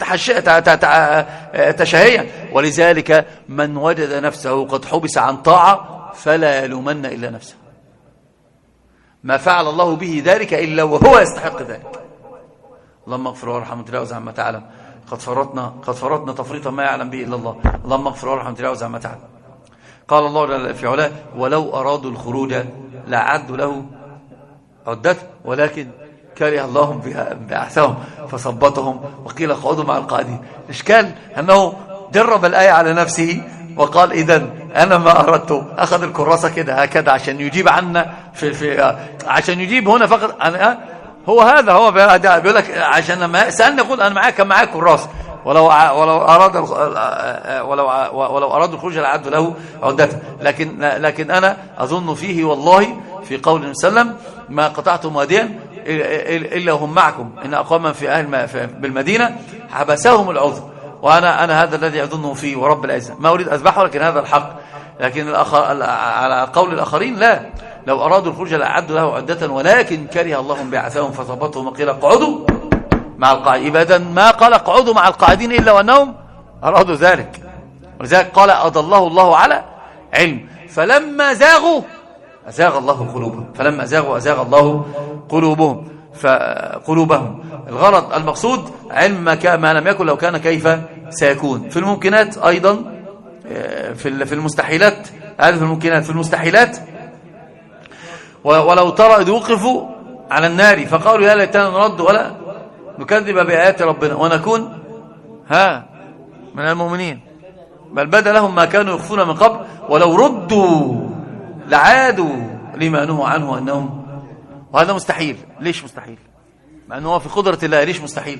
تشهيا. ولذلك من وجد نفسه قد حبس عن طاعة فلا يلومن إلا نفسه، ما فعل الله به ذلك إلا وهو يستحق ذلك. اللهم اغفر وارحم وتجاوز عما تعلم، قد فرطنا قد فرطنا تفريطا ما يعلم به إلا الله. اللهم اغفر وارحم وتجاوز عما تعلم. قال الله في علاه ولو أرادوا الخروج لعدوا له عدته ولكن كره الله بعثهم فثبطهم وقيل اقعدوا مع القاعدين. الإشكال أنه درب الآية على نفسه وقال إذن أنا ما أردت، أخذ الكراسة كده هكذا عشان يجيب عنا في في عشان يجيب هنا فقط. أنا هو هذا هو بيقول لك عشان لما سألني يقول أنا معاك كان معاك كراسة ولو ولو أراد ولو ولو أرادوا الخروج لعدوا له عدته. لكن لكن أنا أظن فيه والله في قول النبي صلى الله عليه وسلم ما قطعتم واديا إلا هم معكم إن أقواما في أهل بالمدينة حبسهم العذر، وأنا أنا هذا الذي أظنه فيه ورب العزة. ما أريد أذبحه لكن هذا الحق. لكن الأخر على قول الآخرين لا، لو أرادوا الخروج لأعدوا له عدة ولكن كره الله بعثهم فثبطهم وقيل اقعدوا مع القاعدين. إذا ما قال اقعدوا مع القاعدين إلا وأنهم أرادوا ذلك. ولذلك قال أضله الله على علم فلما زاغوا أزاغ الله قلوبهم، فلما أزاغوا أزاغ الله قلوبهم فقلوبهم. الغرض المقصود علم ما, ما لم يكن لو كان كيف سيكون. في الممكنات أيضا في المستحيلات، هذا في الممكنات. في المستحيلات ولو ترى إذ وقفوا على النار فقالوا يا ليتنا نرد ولا نكذب بآيات ربنا ونكون ها من المؤمنين بل بدا لهم ما كانوا يخفون من قبل ولو ردوا لعادوا لما نهوا عنه أنهم. وهذا مستحيل. ليش مستحيل؟ مع أنه هو في قدرة الله. ليش مستحيل؟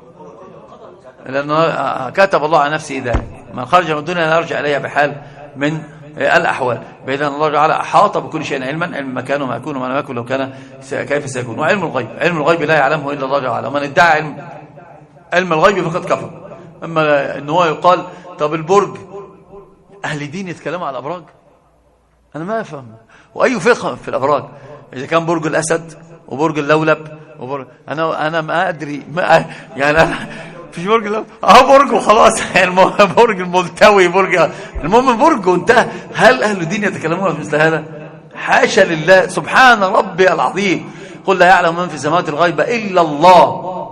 لأنه كتب الله على نفسه ذلك من خرج من الدنيا لا يرجع إليها بحال من الأحوال. بإذن الله تعالى أحاط بكل شيء علما، علم ما كان وما يكون وما لم يكن لو كان كيف سيكون. وعلم الغيب، علم الغيب لا يعلمه إلا الله تعالى. ومن ادعى علم علم الغيب فقد كفر. أما أنه هو يقال طب البرج، أهل دين يتكلموا على الأبراج، أنا ما أفهم. وأي فقه في الأبراج؟ إذا كان برج الأسد وبرج اللولب وبرج أنا أنا ما أدري ما يعني أنا فيش برج اللولب أهو برج وخلاص يعني برج الملتوي برج المهم برج وانتهى. هل أهل الدين يتكلمون في مثل هذا؟ حاشا لله سبحان ربي العظيم. قل لا يعلم من في السماوات الغيب إلا الله.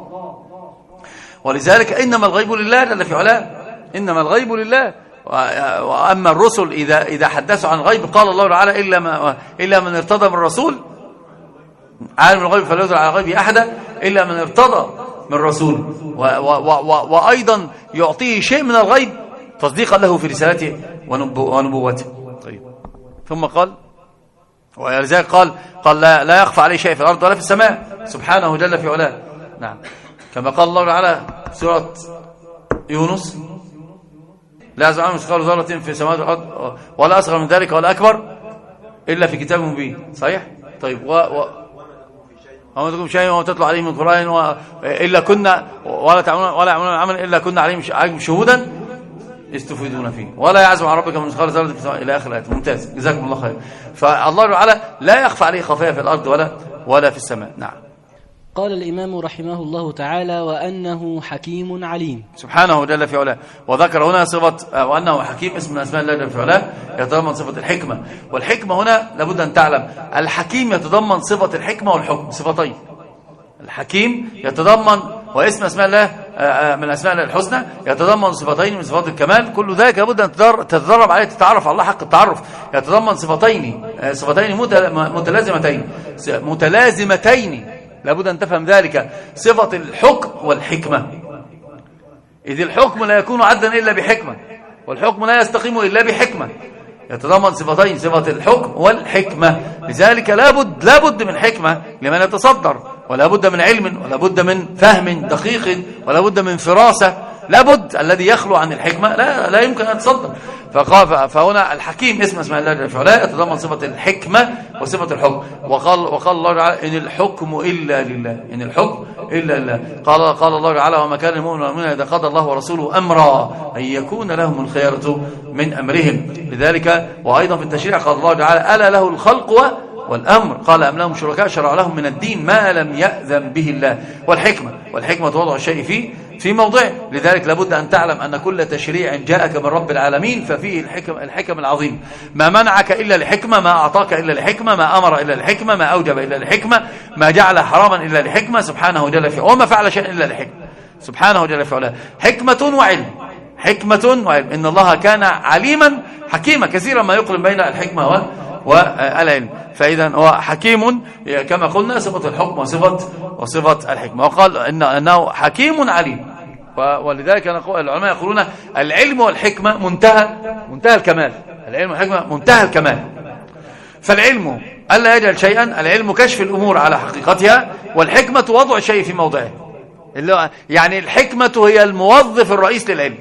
ولذلك إنما الغيب لله جل في علاه، إنما الغيب لله. وأما الرسل إذا إذا حدثوا عن الغيب قال الله تعالى إلا ما إلا من ارتضى من الرسول، عالم الغيب فلا يدل على غيبه أحدا إلا من ارتضى من رسول. وأيضا يعطيه شيء من الغيب تصديقا له في رسالته ونبوته. طيب ثم قال ولذلك قال قال لا, لا يخفى عليه شيء في الأرض ولا في السماء سبحانه جل في علاه. نعم كما قال الله تعالى في سورة يونس لا يعزب عنه مثقال ذرة في السماوات والأرض ولا أصغر من ذلك ولا أكبر إلا في كتاب مبين. صحيح. طيب و, و وما تكون شيء وما تطلع عليه من قرآن و... إلا كنا ولا تعملون ولا يعملون عملا إلا كنا عليهم شهودا يستفيدون فيه ولا يعزم عن ربك من مثقال ذرة في السماء إلى آخر الآية. ممتاز جزاكم الله خير. فالله تعالى لا يخفى عليه خفايا في الأرض ولا ولا في السماء. نعم. قال الإمام رحمه الله تعالى وأنه حكيم عليم سبحانه جل في علاه. وذكر هنا صفة وأنه حكيم اسم من أسماء الله جل في علاه يتضمن صفة الحكمة. والحكمة هنا لابد أن تعلم الحكيم يتضمن صفة الحكمة والحكم، صفتين. الحكيم يتضمن واسم أسماء الله من الأسماء الحسنى يتضمن صفتين من صفات الكمال، كل ذلك لابد أن تتدرب عليه، تتعرف على الله حق التعرف. يتضمن صفتين صفتين متلازمتين متلازمتين لابد أن تفهم ذلك، صفة الحكم والحكمة، إذ الحكم لا يكون عدلا إلا بحكمة، والحكم لا يستقيم إلا بحكمة. يتضمن صفتين، صفة الحكم والحكمة، لذلك لابد لابد من حكمة لمن يتصدر، ولا بد من علم، ولا بد من فهم دقيق، ولا بد من فراسة، لابد. الذي يخلو عن الحكمة لا لا يمكن أن يتصدر. فهنا الحكيم اسم اسماء الله جل وعلا يتضمن صفة الحكمة وصفة الحكم. وقال وقال الله تعالى إن الحكم إلا لله، إن الحكم إلا لله. قال قال الله تعالى وما كان المؤمن والمؤمنة إذا قضى الله ورسوله أمرا أن يكون لهم الخيرة من أمرهم. لذلك وأيضا في التشريع قال الله تعالى ألا له الخلق والأمر، قال أم لهم شركاء شرعوا لهم من الدين ما لم يأذن به الله. والحكمة والحكمة وضع الشيء فيه في موضعه، لذلك لابد أن تعلم أن كل تشريع جاءك من رب العالمين ففيه الحكم الحكم العظيم. ما منعك إلا لحكمة، ما أعطاك إلا لحكمة، ما أمر إلا لحكمة، ما أوجب إلا لحكمة، ما جعل حراما إلا لحكمة سبحانه جل في علاه، وما فعل شيء إلا لحكمة سبحانه جل في علاه. حكمة وعلم، حكمة وعلم، إن الله كان عليما حكيما، كثيرا ما يقرن بين الحكمة والعلم. فإذا هو حكيم كما قلنا، صفة الحكم وصفة وصفة الحكمة. وقال إن أنه حكيم عليم، ولذلك العلماء يقولون العلم والحكمة منتهى منتهى الكمال، العلم والحكمة منتهى الكمال. فالعلم ألا يجعل شيئا، العلم كشف الأمور على حقيقتها، والحكمة وضع الشيء في موضعه. يعني الحكمة هي الموظف الرئيس للعلم.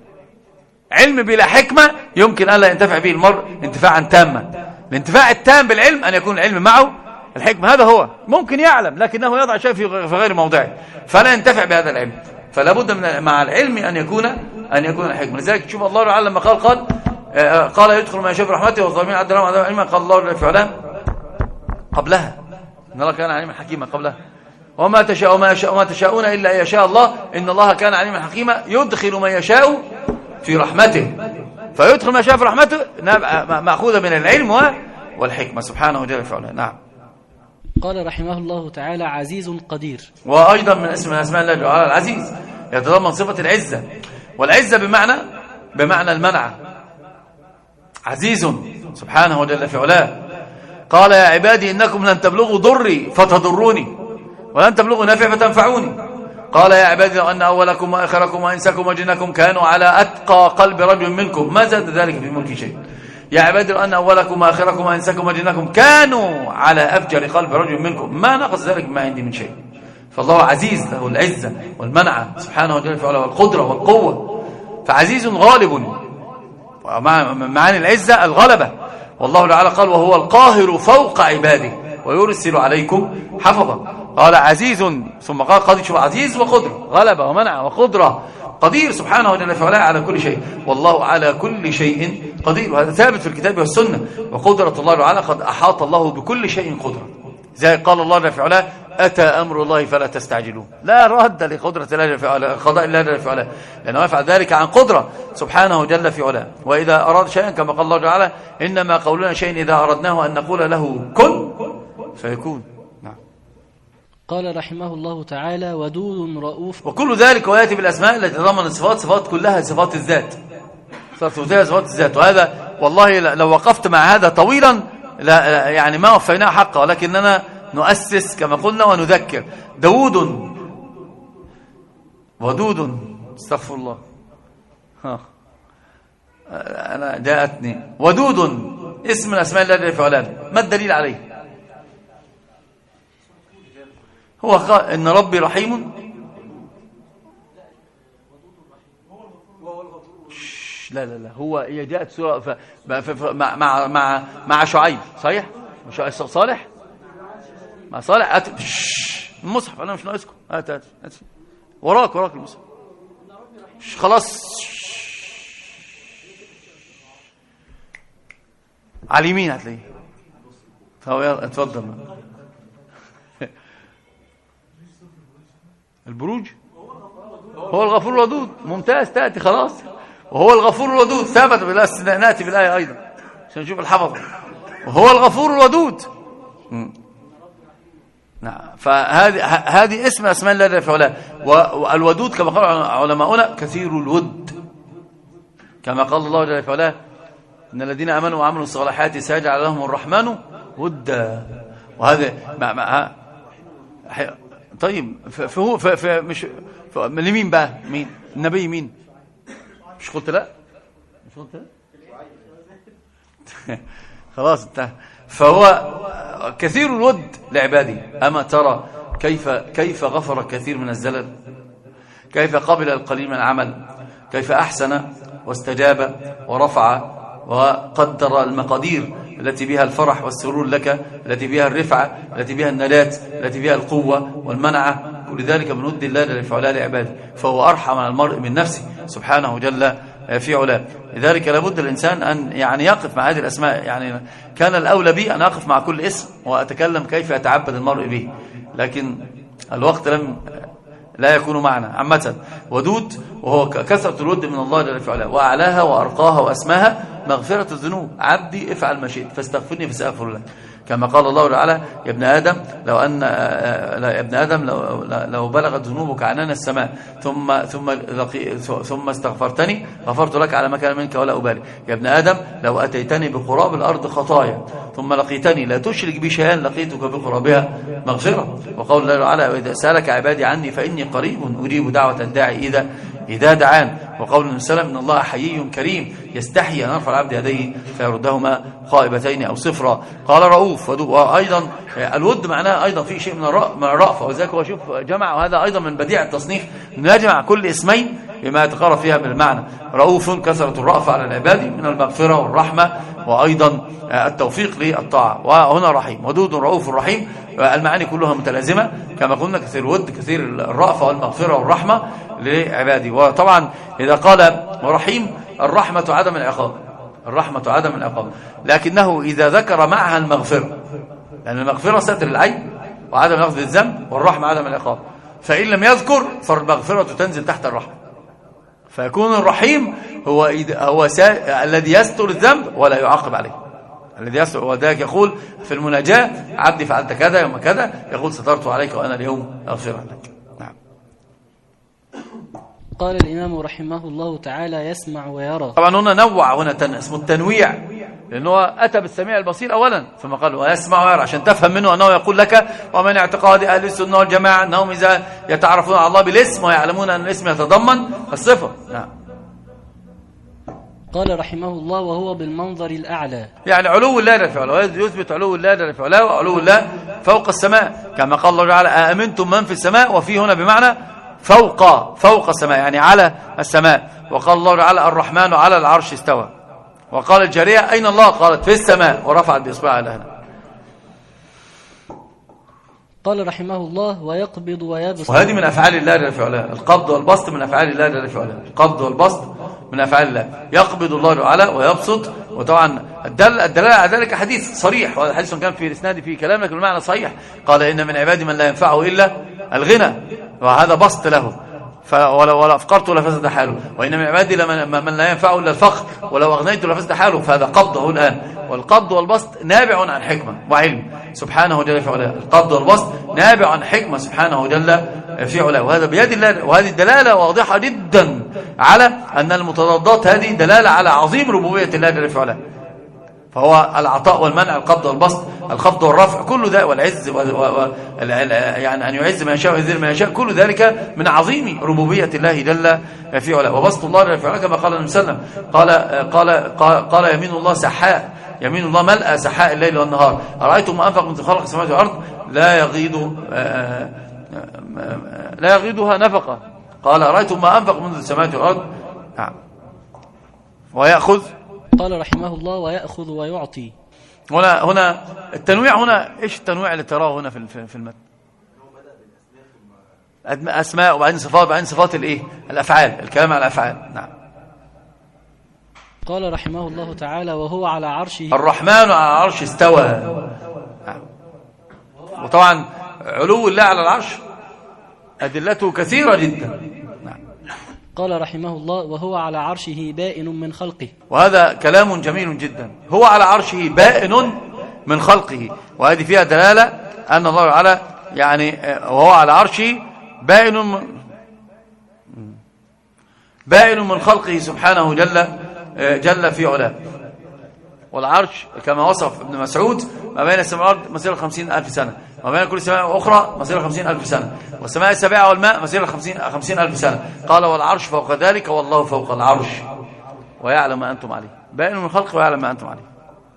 علم بلا حكمة يمكن ألا ينتفع به المرء انتفاعا تاما. الانتفاع التام بالعلم أن يكون العلم معه الحكمة، هذا هو. ممكن يعلم لكنه يضع شيء في غير موضعه فلا ينتفع بهذا العلم. فلا بد من مع العلم أن يكون أن يكون الحكمة. لذلك تشوف الله تعالى لما قال قال قال يدخل ما يشاء في رحمته والظالمين عد لهم عذابا أليما، قال الله فعلا قبلها إن الله كان عليما حكيما قبلها، وما تشاء وما يشاء وما تشاءون إلا أن يشاء الله إن الله كان عليما حكيما يدخل من يشاء في رحمته. فيدخل ما يشاء في رحمته مأخوذة من العلم والحكمة سبحانه وتعالى فعلا. نعم. قال رحمه الله تعالى عزيز قدير، وأيضا من اسم أسماء الله تعالى العزيز يتضمن صفة العزة، والعزة بمعنى بمعنى المنع. عزيز سبحانه وجل في علاه. قال يا عبادي إنكم لن تبلغوا ضري فتضروني ولن تبلغوا نافع فتنفعوني. قال يا عبادي لو أن أولكم وآخركم وإنسكم وجنكم كانوا على أتقى قلب رجل منكم ما زاد ذلك في ملك شيء. يا عبادي لو أن أولكم وآخركم وإنسكم وجنكم كانوا على أفجر قلب رجل منكم ما نقص ذلك ما عندي من شيء. فالله عزيز له العزة والمنعة سبحانه وتعالى والقدرة والقوة، فعزيز غالب، معاني العزة الغلبة. والله تعالى قال وهو القاهر فوق عباده ويرسل عليكم حفظا. قال عزيز ثم قال قدير. شوف عزيز وقدرة، غلبة ومنع وقدرة، قدير سبحانه وتعالى على كل شيء، والله على كل شيء قدير، وهذا ثابت في الكتاب والسنة. وقدرة الله تعالى قد أحاط الله بكل شيء قدرة، زي قال الله جل في علاه أتى أمر الله فلا تستعجلوه، لا رد لقدرة الله جل في علاه، قضاء الله جل في علاه، لأنه يفعل ذلك عن قدرة سبحانه جل في علاه. وإذا أراد شيئا كما قال الله تعالى إنما قولنا شيء إذا أردناه أن نقول له كن فيكون. نعم. قال رحمه الله تعالى ودود رؤوف. وكل ذلك ويأتي بالأسماء التي تضمن الصفات، صفات كلها صفات الذات، صفات صفات الذات. وهذا والله لو وقفت مع هذا طويلا لا يعني ما وفيناه حقه، ولكننا نؤسس كما قلنا ونذكر. داود ودود، استغفر الله، ها أنا جاءتني ودود اسم من أسماء الله جل في علاه. ما الدليل عليه؟ هو قال إن ربي رحيم. لا لا لا هو هي جاءت سورة ف... ف... ف... مع مع مع مع شعيب، صحيح؟ مش صالح؟ مع صالح. أت... المصحف أنا مش ناقصكم. هات هات هات وراك وراك المصحف. خلاص على اليمين هتلاقيه. طب يلا اتفضل. البروج هو الغفور الودود. ممتاز، تأتي خلاص. وهو الغفور الودود ثبت بالله، نأتي بالآية أيضا عشان نشوف الحفظ. وهو الغفور الودود. نعم. فهذه هذه اسم اسماء الله جل في علاه. والودود كما قال علماؤنا كثير الود، كما قال الله جل في علاه ان الذين امنوا وعملوا الصالحات سيجعل لهم الرحمن ودا. وهذا مع مع طيب فهو مش لمين بقى؟ مين النبي؟ مين؟ مش قلت لا مش قلت لا خلاص انتهى. فهو كثير الود لعباده. أما ترى كيف كيف غفر كثير من الزلل، كيف قبل القليل من العمل، كيف أحسن واستجاب ورفع وقدر المقادير التي بها الفرح والسرور لك، التي بها الرفعة، التي بها النجاة، التي بها القوة والمنعة. كل ذلك من ود الله جل في علاه لعباده. فهو أرحم على المرء من نفسه سبحانه جل في علاه. لذلك لابد الإنسان أن يعني يقف مع هذه الأسماء. يعني كان الأولى بي أن أقف مع كل اسم وأتكلم كيف يتعبد المرء به، لكن الوقت لم لا يكون معنا. عامة ودود وهو كثرة الود من الله جل في علاه، وأعلاها وأرقاها وأسماها مغفرة الذنوب. عبدي افعل ما شئت فاستغفرني فسأغفر لك، كما قال الله تعالى يا ابن آدم لو أن يا ابن آدم لو, لو بلغت ذنوبك عنان السماء ثم ثم ثم استغفرتني غفرت لك على ما كان منك ولا أبالي. يا ابن آدم لو أتيتني بقراب الأرض خطايا ثم لقيتني لا تشرك بي شيئا لقيتك بقرابها مغفرة. وقول الله تعالى وإذا سألك عبادي عني فإني قريب أجيب دعوة الداعي إذا إذا دعان. وقول النبي صلى الله عليه وسلم إن الله حيي كريم يستحي أن يرفع العبد يديه فيردهما خائبتين أو صفرا. قال رؤوف. وأيضا الود معناه أيضا في شيء من الرأفة، وذلك هو شوف جمع، وهذا أيضا من بديع التصنيف أنه يجمع كل اسمين بما يتقارب فيها بالمعنى. رؤوف كثرة الرأفة على العباد من المغفرة والرحمة وأيضا التوفيق للطاعة. وهنا رحيم. ودود رؤوف رحيم، المعاني كلها متلازمة كما قلنا، كثير الود كثير الرأفة والمغفرة والرحمة لعبادي. وطبعا إذا قال ورحيم الرحمة عدم العقاب، الرحمة عدم العقاب، لكنه إذا ذكر معها المغفرة، لأن المغفرة ستر العيب وعدم أخذ الذنب، والرحمة عدم العقاب. فإن لم يذكر فالمغفرة تنزل تحت الرحمة، فيكون الرحيم هو هو الذي يستر الذنب ولا يعاقب عليه، الذي يستر. وذلك يقول في المناجاة عبدي فعلت كذا يوم كذا، يقول سترت عليك وأنا اليوم أغفر لك. نعم. قال الإمام رحمه الله تعالى يسمع ويرى. طبعا هنا نوع، هنا تن... اسمه التنويع، لأنه أتى بالسميع البصير أولا ثم قال ويسمع ويرى، عشان تفهم منه أنه يقول لك ومن اعتقاد أهل السنة والجماعة أنهم إذا يتعرفون على الله بالاسم ويعلمون أن الاسم يتضمن الصفة. نعم. قال رحمه الله وهو بالمنظر الأعلى، يعني علو الله جل في علاه، يثبت علو الله جل في علاه وعلو الله فوق السماء، كما قال الله تعالى آمنتم من في السماء، وفي هنا بمعنى فوق فوق السماء، يعني على السماء. وقال الله تعالى الرحمن على العرش استوى. وقال الجارية أين الله؟ قالت في السماء ورفعت بإصبعها لهنا. قال رحمه الله ويقبض ويبسط، وهذه من أفعال الله جل في علاه. القبض والبسط من أفعال الله جل في علاه، القبض والبسط من أفعال الله. يقبض الله تعالى ويبسط. وطبعا الدل الدلالة على ذلك حديث صريح، وهذا الحديث كان في الإسناد في كلام لكن المعنى صحيح. قال إن من عبادي من لا ينفعه إلا الغنى، وهذا بسط له، ولا أفقرت لفسد حاله. وإن من عبادي من لا ينفعه إلا الفقر ولو أغنيت لفسد حاله، فهذا قبضه الآن. والقبض والبسط نابع عن حكمة وعلم سبحانه جل في علاه. القبض والبسط نابع عن حكمة سبحانه جل في علاه، وهذا بيد الله. وهذه الدلالة واضحة جدا على أن المتضادات هذه دلالة على عظيم ربوبية الله جل في علاه. فهو العطاء والمنع، القبض والبسط، الخفض والرفع، كل ذلك، والعز و... و... يعني أن يعز من يشاء ويذل من يشاء، كل ذلك من عظيم ربوبية الله جل في علاه. وبسط الله جل في علاه كما قال النبي صلى الله عليه وسلم قال قال قال, قال يمين الله سحاء، يمين الله ملأ سحاء الليل والنهار. أرأيتم ما أنفق من خلق السماوات والأرض لا يغيض لا يغيضها نفقة. قال أرأيتم ما أنفق منذ السماوات والأرض. نعم. ويأخذ. قال رحمه الله ويأخذ ويعطي. هنا هنا التنويع، هنا ايش التنويع اللي تراه هنا في في المتن؟ اسماء وبعدين صفات، وبعدين صفات الايه؟ الافعال، الكلام على الافعال. نعم. قال رحمه الله تعالى وهو على عرشه، الرحمن على العرش استوى. نعم. وطبعا علو الله على العرش ادلته كثيره جدا. قال رحمه الله وهو على عرشه بائن من خلقه، وهذا كلام جميل جدا. هو على عرشه بائن من خلقه، وهذه فيها دلالة أن الله تعالى يعني وهو على عرشه بائن من بائن من خلقه سبحانه جل جل في علاه. والعرش كما وصف ابن مسعود ما بين السماء والأرض مسيرة خمسين ألف سنة، وما بين كل سماء أخرى مسيرة خمسين ألف سنة، والسماء السابعة والماء مسيرة خمسين ألف سنة. قال والعرش فوق ذلك والله فوق العرش ويعلم ما أنتم عليه. بائن من خلقه ويعلم ما أنتم عليه.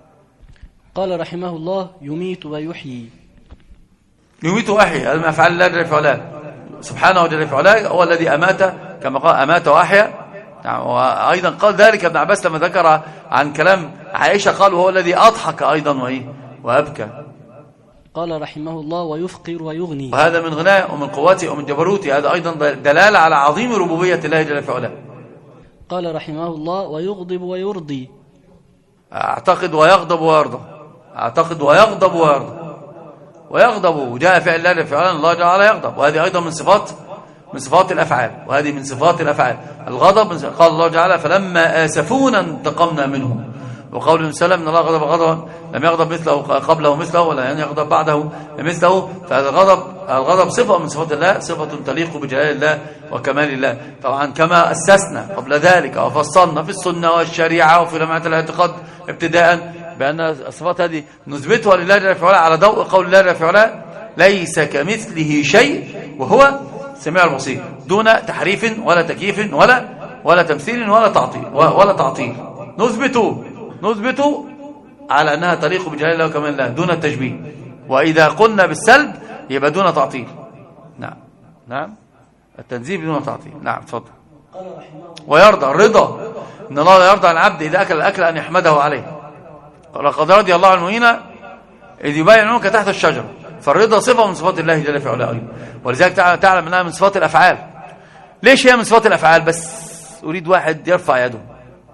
قال رحمه الله يميت ويحيي. يميت ويحيي هذا من أفعال الله جل في علاه سبحانه جل في علاه، هو الذي أمات كما قال أمات وأحيا. وأيضا قال ذلك ابن عباس لما ذكر عن كلام عائشة قال وهو الذي أضحك أيضا وإيه وأبكى. قال رحمه الله ويفقر ويغني، وهذا من غناه ومن قوته ومن جبروته، هذا أيضا دلالة على عظيم ربوبية الله جل في علاه. قال رحمه الله ويغضب ويرضي. أعتقد ويغضب ويرضى، أعتقد ويغضب ويرضى ويغضب، وجاء فعل الله جل في علاه الله تعالى يغضب، وهذه أيضا من صفات من صفات الأفعال، وهذه من صفات الأفعال الغضب. قال الله تعالى فلما آسفونا انتقمنا منهم، وقول النبي صلى الله عليه وسلم ان الله غضب غضبا لم يغضب مثله قبله مثله ولا يغضب بعده مثله. فهذا الغضب الغضب صفة من صفات الله، صفة تليق بجلال الله وكمال الله. طبعا كما أسسنا قبل ذلك وفصلنا في السنة والشريعة وفي لمعة الاعتقاد ابتداء بأن الصفات هذه نثبتها لله جل في علاه على ضوء قول الله جل في علاه ليس كمثله شيء وهو السميع البصير، دون تحريف ولا تكييف ولا ولا تمثيل ولا تعطيل ولا تعطيل. نثبته نثبت على أنها تليق بجلال الله وكمال الله دون التشبيه، وإذا قلنا بالسلب يبقى دون تعطيل. نعم نعم التنزيه بدون تعطيل. نعم تفضل. ويرضى الرضا إن الله لا يرضى عن العبد إذا أكل الأكل أن يحمده عليه. ولقد رضي الله عن المؤمنين إذ يبايعونك تحت الشجرة. فالرضا صفة من صفات الله جل في علاه أيضا، ولذلك تعلم أنها من صفات الأفعال. ليش هي من صفات الأفعال؟ بس أريد واحد يرفع يده.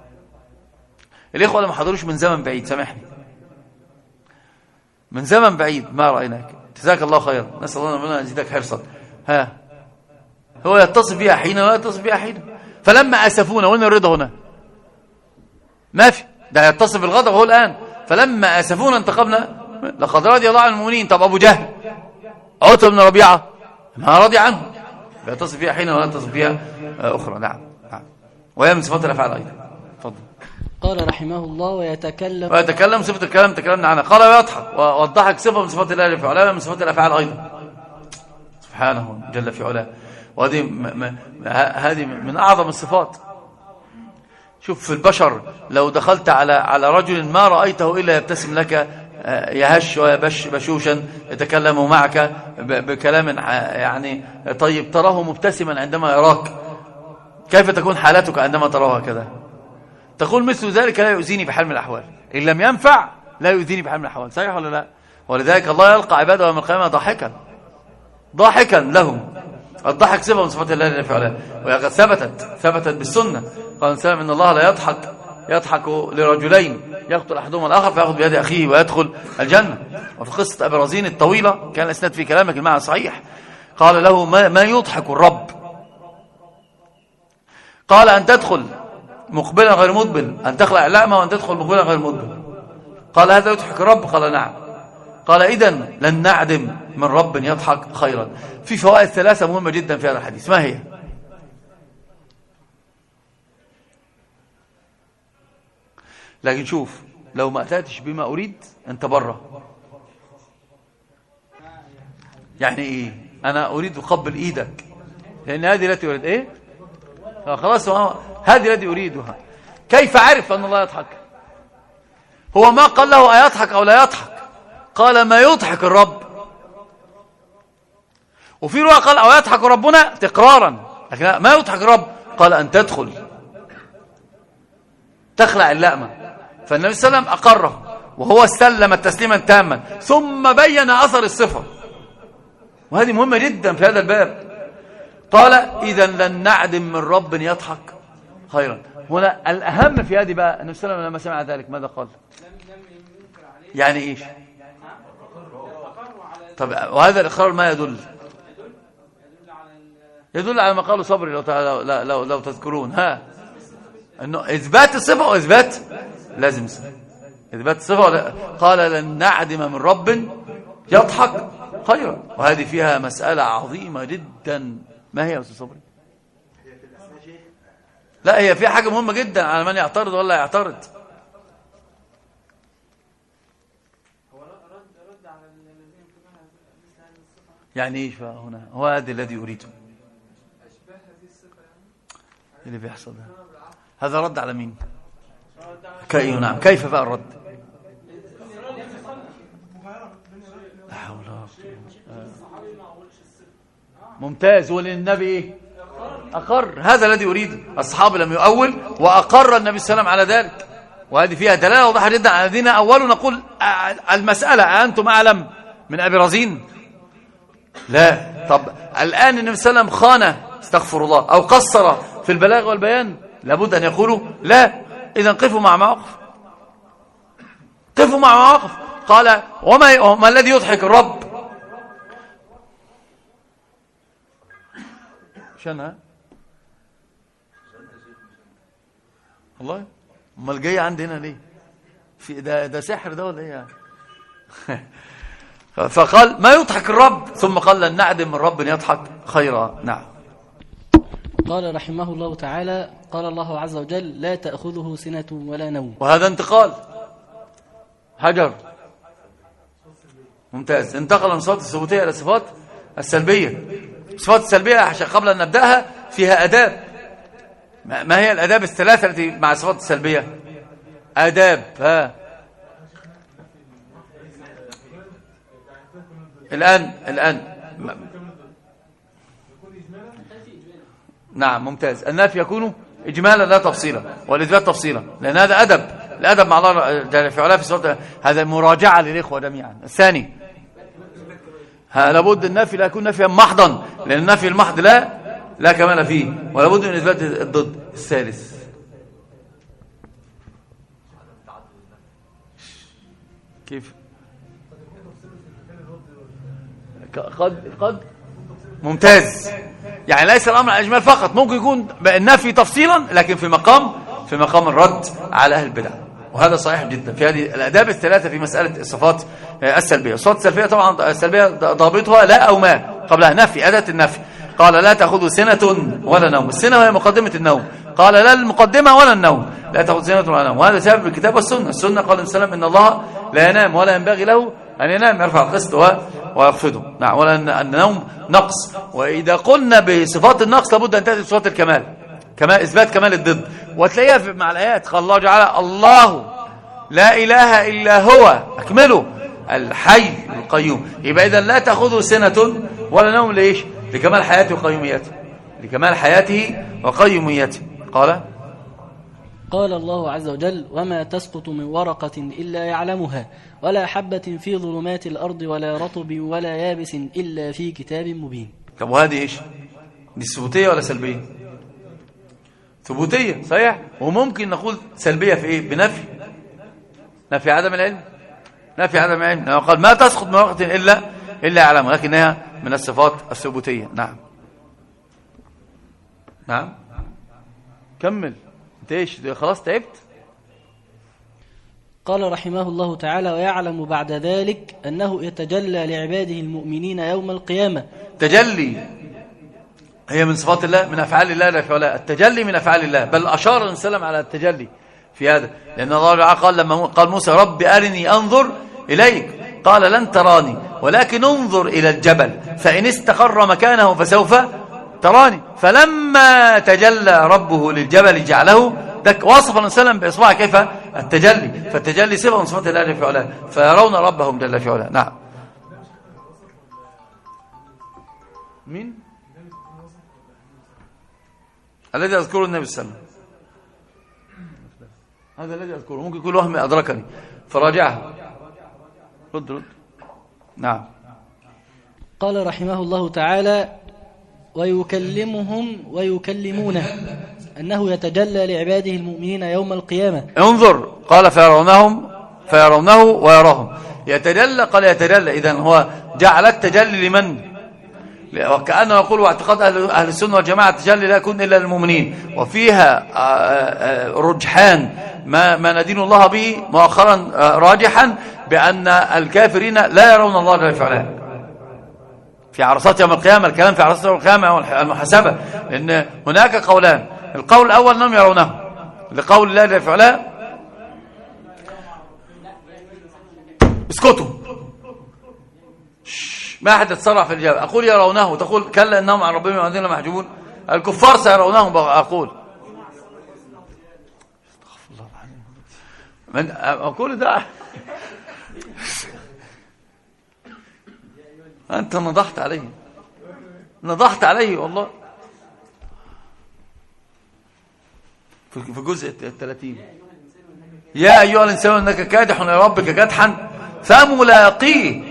الإخوة اللي ما حضروش من زمن بعيد سامحني، من زمن بعيد ما رأيناك، جزاك الله خيرا، نسأل الله أن يزيدك حرصا. ها هو يتصف بها حين ولا يتصف بها حين. فلما أسفونا، وين الرضا هنا؟ ما في، ده يتصف بالغضب هو الآن. فلما أسفونا انتقمنا. لقد رضي الله عن المؤمنين. طب أبو جهل عتبة بن ربيعة ما رضي عنه، يتصف بها حين ولا يتصف بها أخرى. نعم نعم وهي من صفات الأفعال أيضا. تفضل. قال رحمه الله ويتكلم ويتكلم صفة الكلام تكلمنا عنها. قال ويضحك، والضحك صفة من صفات الله في علاه من صفات الأفعال أيضا سبحانه جل في علاه. وهذه هذه من أعظم الصفات. شوف في البشر لو دخلت على على رجل ما رأيته إلا يبتسم لك يهش ويبش بشوشا يتكلم معك بكلام يعني طيب، تراه مبتسما عندما يراك، كيف تكون حالتك عندما تراه هكذا؟ تقول مثل ذلك لا يؤذيني بحال من الأحوال، إن لم ينفع لا يؤذيني بحال من الأحوال. صحيح ولا لا؟ ولذلك الله يلقى عباده يوم القيامة ضاحكا ضاحكا لهم. الضحك صفة من صفات الله جل في علاه، وقد ثبتت ثبتت بالسنة. قال الإنسان إن الله لا يضحك يضحك لرجلين يقتل أحدهما الآخر فيأخذ بيد أخيه ويدخل الجنة. وفي قصة أبي رزين الطويلة كان الإسناد في كلامك المعنى صحيح. قال له ما, ما يضحك الرب؟ قال أن تدخل مقبلا غير مدبر، أن تخلع اللعمة وأن تدخل مقبلا غير مدبر. قال هذا يضحك الرب؟ قال نعم. قال إذن لن نعدم من رب يضحك خيرا. في فوائد ثلاثة مهمة جدا في هذا الحديث. ما هي؟ لكن شوف لو ما أتاتش بما أريد أنت برا. يعني إيه؟ أنا أريد أقبل إيدك لأن هذه التي أريد. إيه؟ خلاص هذه التي أريدها. كيف عرف أن الله يضحك؟ هو ما قال له أيضحك أو لا يضحك، قال ما يضحك الرب. وفي رواية قال أو يضحك ربنا تقرارا، لكن ما يضحك الرب قال أن تدخل تخلع اللأمة. فالنبي صلى الله عليه وسلم أقره وهو استلم تسليما تاما ثم بين أثر الصفة، وهذه مهمة جدا في هذا الباب. قال إذن لن نعدم من رب يضحك خيرا. هنا الأهم في هذه بقى النبي صلى الله عليه وسلم لما سمع ذلك ماذا قال؟ يعني إيش؟ طب وهذا الإقرار ما يدل؟ يدل على ما قاله صبري لو لو لو, لو تذكرون. ها انه اثبات الصفه واثبات لازم الصفه. اثبات الصفه قال لن نعدم من رب يضحك خيرا. وهذه فيها مسألة عظيمة جدا. ما هي يا أستاذ صبري؟ لا، هي فيها حاجة مهمة جدا على من يعترض ولا يعترض. يعني ايش بقى هنا؟ هو هذا الذي يريده اللي بيحصل ده. هذا رد على مين؟ كي نعم. كيف بقى الرد؟ لا حول ولا قوة. ممتاز. وللنبي ايه؟ أقر. هذا الذي يريده. الصحابة لم يؤول وأقر النبي صلى الله عليه وسلم على ذلك. وهذه فيها دلالة واضحة جدا على الذين أولوا. نقول المسألة أنتم أعلم من أبي رزين؟ لا. طب الآن النبي صلى الله عليه وسلم خان استغفر الله أو قصر في البلاغ والبيان؟ لابد أن يقولوا لا. إذن قفوا مع مواقف، قفوا مع مواقف. قال وما ما الذي يضحك الرب؟ شنها والله. امال جاي عندنا ليه؟ في ده ده سحر ده ولا ايه يعني؟ فقال ما يضحك الرب، ثم قال لن نعدم من رب يضحك خيرا. نعم. قال رحمه الله تعالى: قال الله عز وجل: لا تأخذه سنة ولا نوم. وهذا انتقال. حجر. ممتاز. انتقل من صفات الثبوتية إلى صفات السلبية. الصفات السلبية قبل أن نبدأها فيها أداب. ما هي الأداب الثلاثة التي مع الصفات السلبية؟ أداب. ها الآن الآن نعم ممتاز. النفي يكون إجمالا لا تفصيلا، والإثبات تفصيلا، لأن هذا أدب. الأدب مع الله جل في علاه في صفات. هذا مراجعة للإخوة جميعا. الثاني لابد النفي لا يكون نفيا محضا، لأن النفي المحض لا لا كمال فيه، ولابد من إثبات الضد. الثالث كيف؟ قد قد ممتاز. يعني ليس الأمر على الإجمال فقط، ممكن يكون النفي تفصيلا لكن في مقام في مقام الرد على أهل البدع، وهذا صحيح جدا في هذه الآداب الثلاثة في مسألة الصفات السلبية. الصفات السلبية طبعا السلبية ضابطها لا أو ما قبلها نفي، أداة النفي. قال لا تأخذ سنة ولا نوم. السنة هي مقدمة النوم. قال لا المقدمة ولا النوم. لا تأخذ سنة ولا نوم. وهذا سبب الكتاب والسنة. السنة قال السلام إن الله لا ينام ولا ينبغي له أن ينام، يرفع القسط ويخفضه. نعم. ولا النوم نقص. وإذا قلنا بصفات النقص لابد أن تأتي بصفات الكمال، كمال إثبات كمال الضد. وتلاقيها مع الآيات. قال الله تعالى الله لا إله إلا هو أكمله الحي القيوم. يبقى إذا لا تأخذه سنة ولا نوم. ليش؟ لكمال حياته وقيوميته، لكمال حياته وقيوميته. قال قال الله عز وجل: وما تسقط من ورقة إلا يعلمها ولا حبة في ظلمات الأرض ولا رطب ولا يابس إلا في كتاب مبين. طب وهذه إيش؟ دي ثبوتية ولا سلبية؟ ثبوتية صحيح. وممكن نقول سلبية في إيه؟ بنفي، نفي عدم العلم، نفي عدم العلم. لأنه قال ما تسقط من ورقة إلا إلا يعلمها، لكنها من الصفات الثبوتية. نعم نعم. كمل انت. ايش خلاص تعبت؟ قال رحمه الله تعالى: ويعلم بعد ذلك أنه يتجلى لعباده المؤمنين يوم القيامة. تجلي هي من صفات الله، من أفعال الله لا فعلا. التجلي من أفعال الله، بل أشار السلام على التجلي في هذا، لأن الله قال لما قال موسى رب أرني أنظر إليك، قال لن تراني ولكن انظر إلى الجبل فإن استقر مكانه فسوف تراني. فلما تجلى ربه للجبل جعله دك. وصف الإنسان بإصبعه كيف التجلي، فالتجلي صفة من صفات الله جل في علاه، فيرون ربهم جل في علاه. نعم. مين الذي يذكره النبي صلى الله عليه وسلم؟ هذا الذي يذكره. ممكن كل وهم أدركني فراجعه. رد رد. نعم. قال رحمه الله تعالى: ويكلمهم ويكلمونه، أنه يتجلى لعباده المؤمنين يوم القيامة. انظر. قال فيرونهم فيرونه ويراهم. يتجلى قال يتجلى. إذن هو جعل التجلي لمن؟ وكأنه يقول واعتقاد أهل السنة والجماعة التجلي لا يكون إلا للمؤمنين. وفيها رجحان ما, ما ندين الله به مؤخرا راجحا بأن الكافرين لا يرون الله جل وعلا. في عرصات يوم القيامة. الكلام في عرصات يوم القيامة المحاسبة، لأن هناك قولان. القول الأول أنهم يرونه لقول الله جل وعلا اسكتوا ما حد يتسرع في الإجابة. أقول يرونه تقول كلا إنهم عن ربهم يومئذ لمحجوبون. الكفار سيرونهم. أقول من أقول ده أنت نضحت عليه نضحت عليه والله. في جزء الثلاثين يا أيها الإنسان إنك كادح إلى ربك كدحا فملاقيه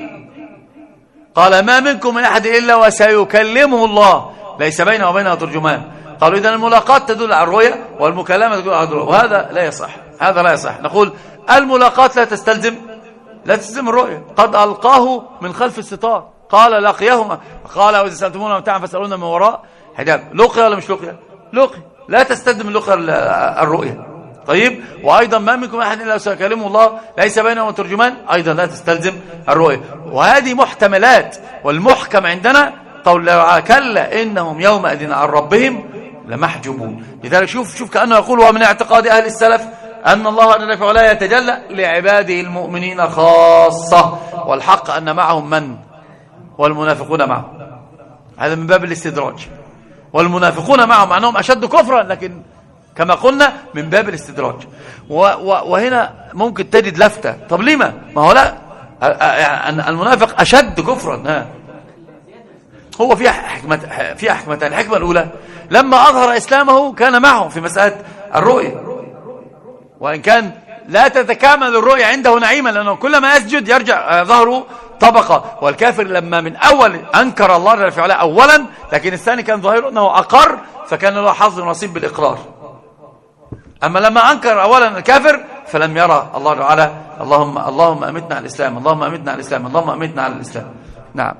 قال ما منكم من أحد إلا وسيكلمه الله ليس بينه وبينه ترجمان. قالوا إذن الملاقاة تدل على الرؤية والمكالمة تدل على الرؤية، وهذا لا يصح. هذا لا يصح. نقول الملاقاة لا تستلزم لا تستلزم الرؤية. قد ألقاه من خلف الستار قال لقيهما قال وإذا سألتمونا متاعا فاسألونا من وراء حجاب. لقي ولا مش لقي؟ لقي. لا تستلزم لقي الرؤية. طيب وأيضا ما منكم أحد إلا سيكلمه الله ليس بينهم ترجمان أيضا لا تستلزم الرؤية. وهذه محتملات، والمحكم عندنا قول الله كلا إنهم يومئذ عن ربهم لمحجوبون. لذلك شوف شوف كأنه يقول ومن اعتقاد أهل السلف أن الله جل وعلا يتجلى لعباده المؤمنين خاصة، والحق أن معهم من؟ والمنافقون معهم. هذا من باب الاستدراج. والمنافقون معهم أنهم أشد كفرا، لكن كما قلنا من باب الاستدراج. وهنا ممكن تجد لفتة. طب لما؟ ما هو لا المنافق أشد كفرا. ها هو فيها حكمة فيها حكمتان. الحكمة الأولى لما أظهر إسلامه كان معهم في مسألة الرؤية، وإن كان لا تتكامل الرؤية عنده نعيما، لأنه كلما يسجد يرجع ظهره طبقة. والكافر لما من أول أنكر الله جل وعلا أولا، لكن الثاني كان ظاهره أنه أقر فكان له حظ ونصيب بالإقرار. أما لما أنكر أولا الكافر فلم يرى الله تعالى اللهم اللهم أمتنا على الإسلام اللهم أمتنا على الإسلام اللهم أمتنا على الإسلام. نعم.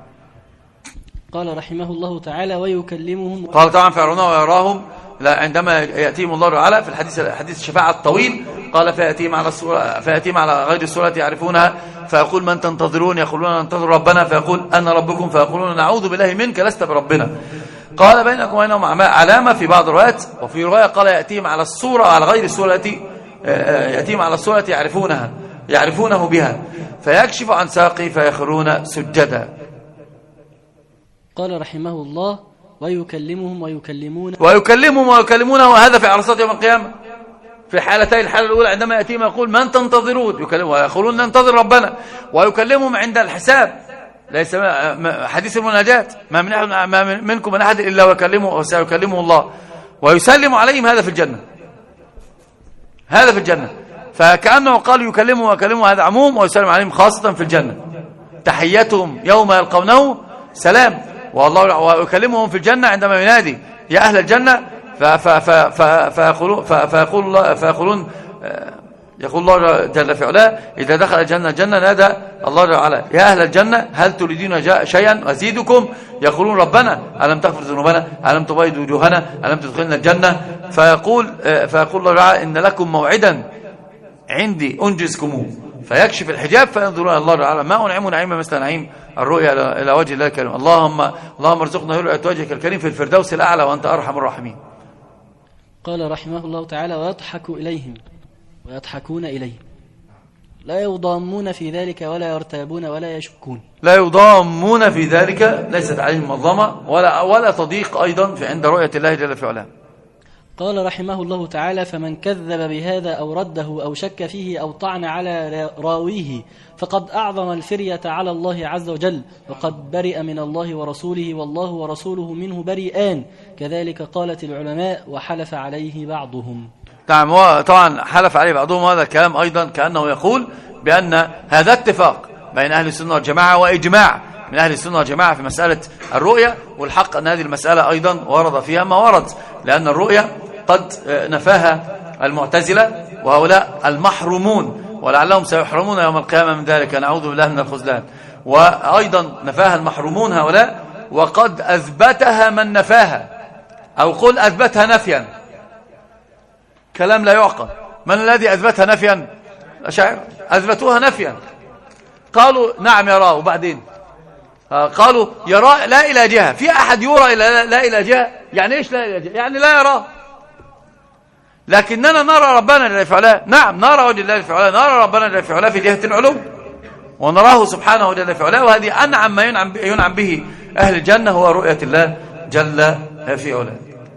قال رحمه الله تعالى ويكلمهم. قال طبعا فيرونه ويراهم لا عندما يأتيهم الله تعالى في الحديث حديث الشفاعة الطويل قال فيأتيهم على الصورة فيأتيهم على غير الصورة يعرفونها فيقول من تنتظرون؟ يقولون ننتظر ربنا، فيقول أنا ربكم، فيقولون نعوذ بالله منك لست بربنا. قال بينكم وبينهم علامة في بعض الروايات، وفي رواية قال يأتيهم على الصورة على غير الصورة يأتيهم على الصورة يعرفونها يعرفونه بها فيكشف عن ساقه فيخرون سجدا. قال رحمه الله ويكلمهم ويكلمون ويكلمهم ويكلمونه، وهذا في عرصات يوم القيامة في حالتين. الحالة الأولى عندما يأتيهم يقول من تنتظرون؟ يكلمون ويقولون ننتظر ربنا. ويكلمهم عند الحساب، ليس حديث المناجات ما من ما منكم من أحد إلا ويكلمه وسيكلمه الله ويسلم عليهم. هذا في الجنة هذا في الجنة فكأنه قال يكلمه ويكلمه هذا عموم، ويسلم عليهم خاصة في الجنة. تحيتهم يوم يلقونه سلام. والله ويكلمهم في الجنة عندما ينادي يا أهل الجنة فيقولون فيقول فيقولون يقول الله جل في علاه إذا دخل الجنة الجنة نادى الله جل وعلا يا أهل الجنة هل تريدون شيئا أزيدكم؟ يقولون ربنا ألم تغفر ذنوبنا ألم تبيض وجوهنا ألم تدخلنا الجنة؟ فيقول فيقول الله تعالى إن لكم موعدا عندي أنجزكموه، فيكشف الحجاب فينظرون الله تعالى ما أنعموا نعيما مثل نعيم الرؤيا إلى وجه الله الكريم. اللهم اللهم ارزقنا رؤية وجهك الكريم في الفردوس الأعلى وأنت أرحم الراحمين. قال رحمه الله تعالى ويضحك إليهم ويضحكون إليه لا يضامون في ذلك ولا يرتابون ولا يشكون. لا يضامون في ذلك ليست عليهم مظلمة ولا ولا تضيق أيضا في عند رؤية الله جل في علاه. قال رحمه الله تعالى فمن كذب بهذا أو رده أو شك فيه أو طعن على راويه فقد أعظم الفرية على الله عز وجل، وقد برئ من الله ورسوله والله ورسوله منه بريئان. كذلك قالت العلماء وحلف عليه بعضهم. نعم طبعا حلف عليه بعضهم. هذا الكلام أيضا كأنه يقول بأن هذا اتفاق بين أهل السنة والجماعة وإجماع من أهل السنة والجماعة في مسألة الرؤية، والحق أن هذه المسألة أيضا ورد فيها ما ورد، لأن الرؤية قد نفاها المعتزلة وهؤلاء المحرومون ولعلهم سيحرمون يوم القيامة من ذلك نعوذ بالله من الخذلان. وأيضا نفاها المحرومون هؤلاء وقد أثبتها من نفاها، أو قل أثبتها نفيا. كلام لا يعقل. من الذي أثبتها نفيا؟ الأشاعرة أثبتوها نفيا، قالوا نعم يراه وبعدين قالوا يرى لا إلى جهة، في أحد يرى لا, لا إلى جهة؟ يعني إيش لا إلى جهة؟ يعني لا يراه، لكننا نرى ربنا جل في علاه. نعم نرى وجه الله في علاه، نرى ربنا جل في علاه في جهة العلو، ونراه سبحانه جل في علاه، وهذه أنعم ما ينعم, ينعم به أهل الجنة هو رؤية الله جل في علاه.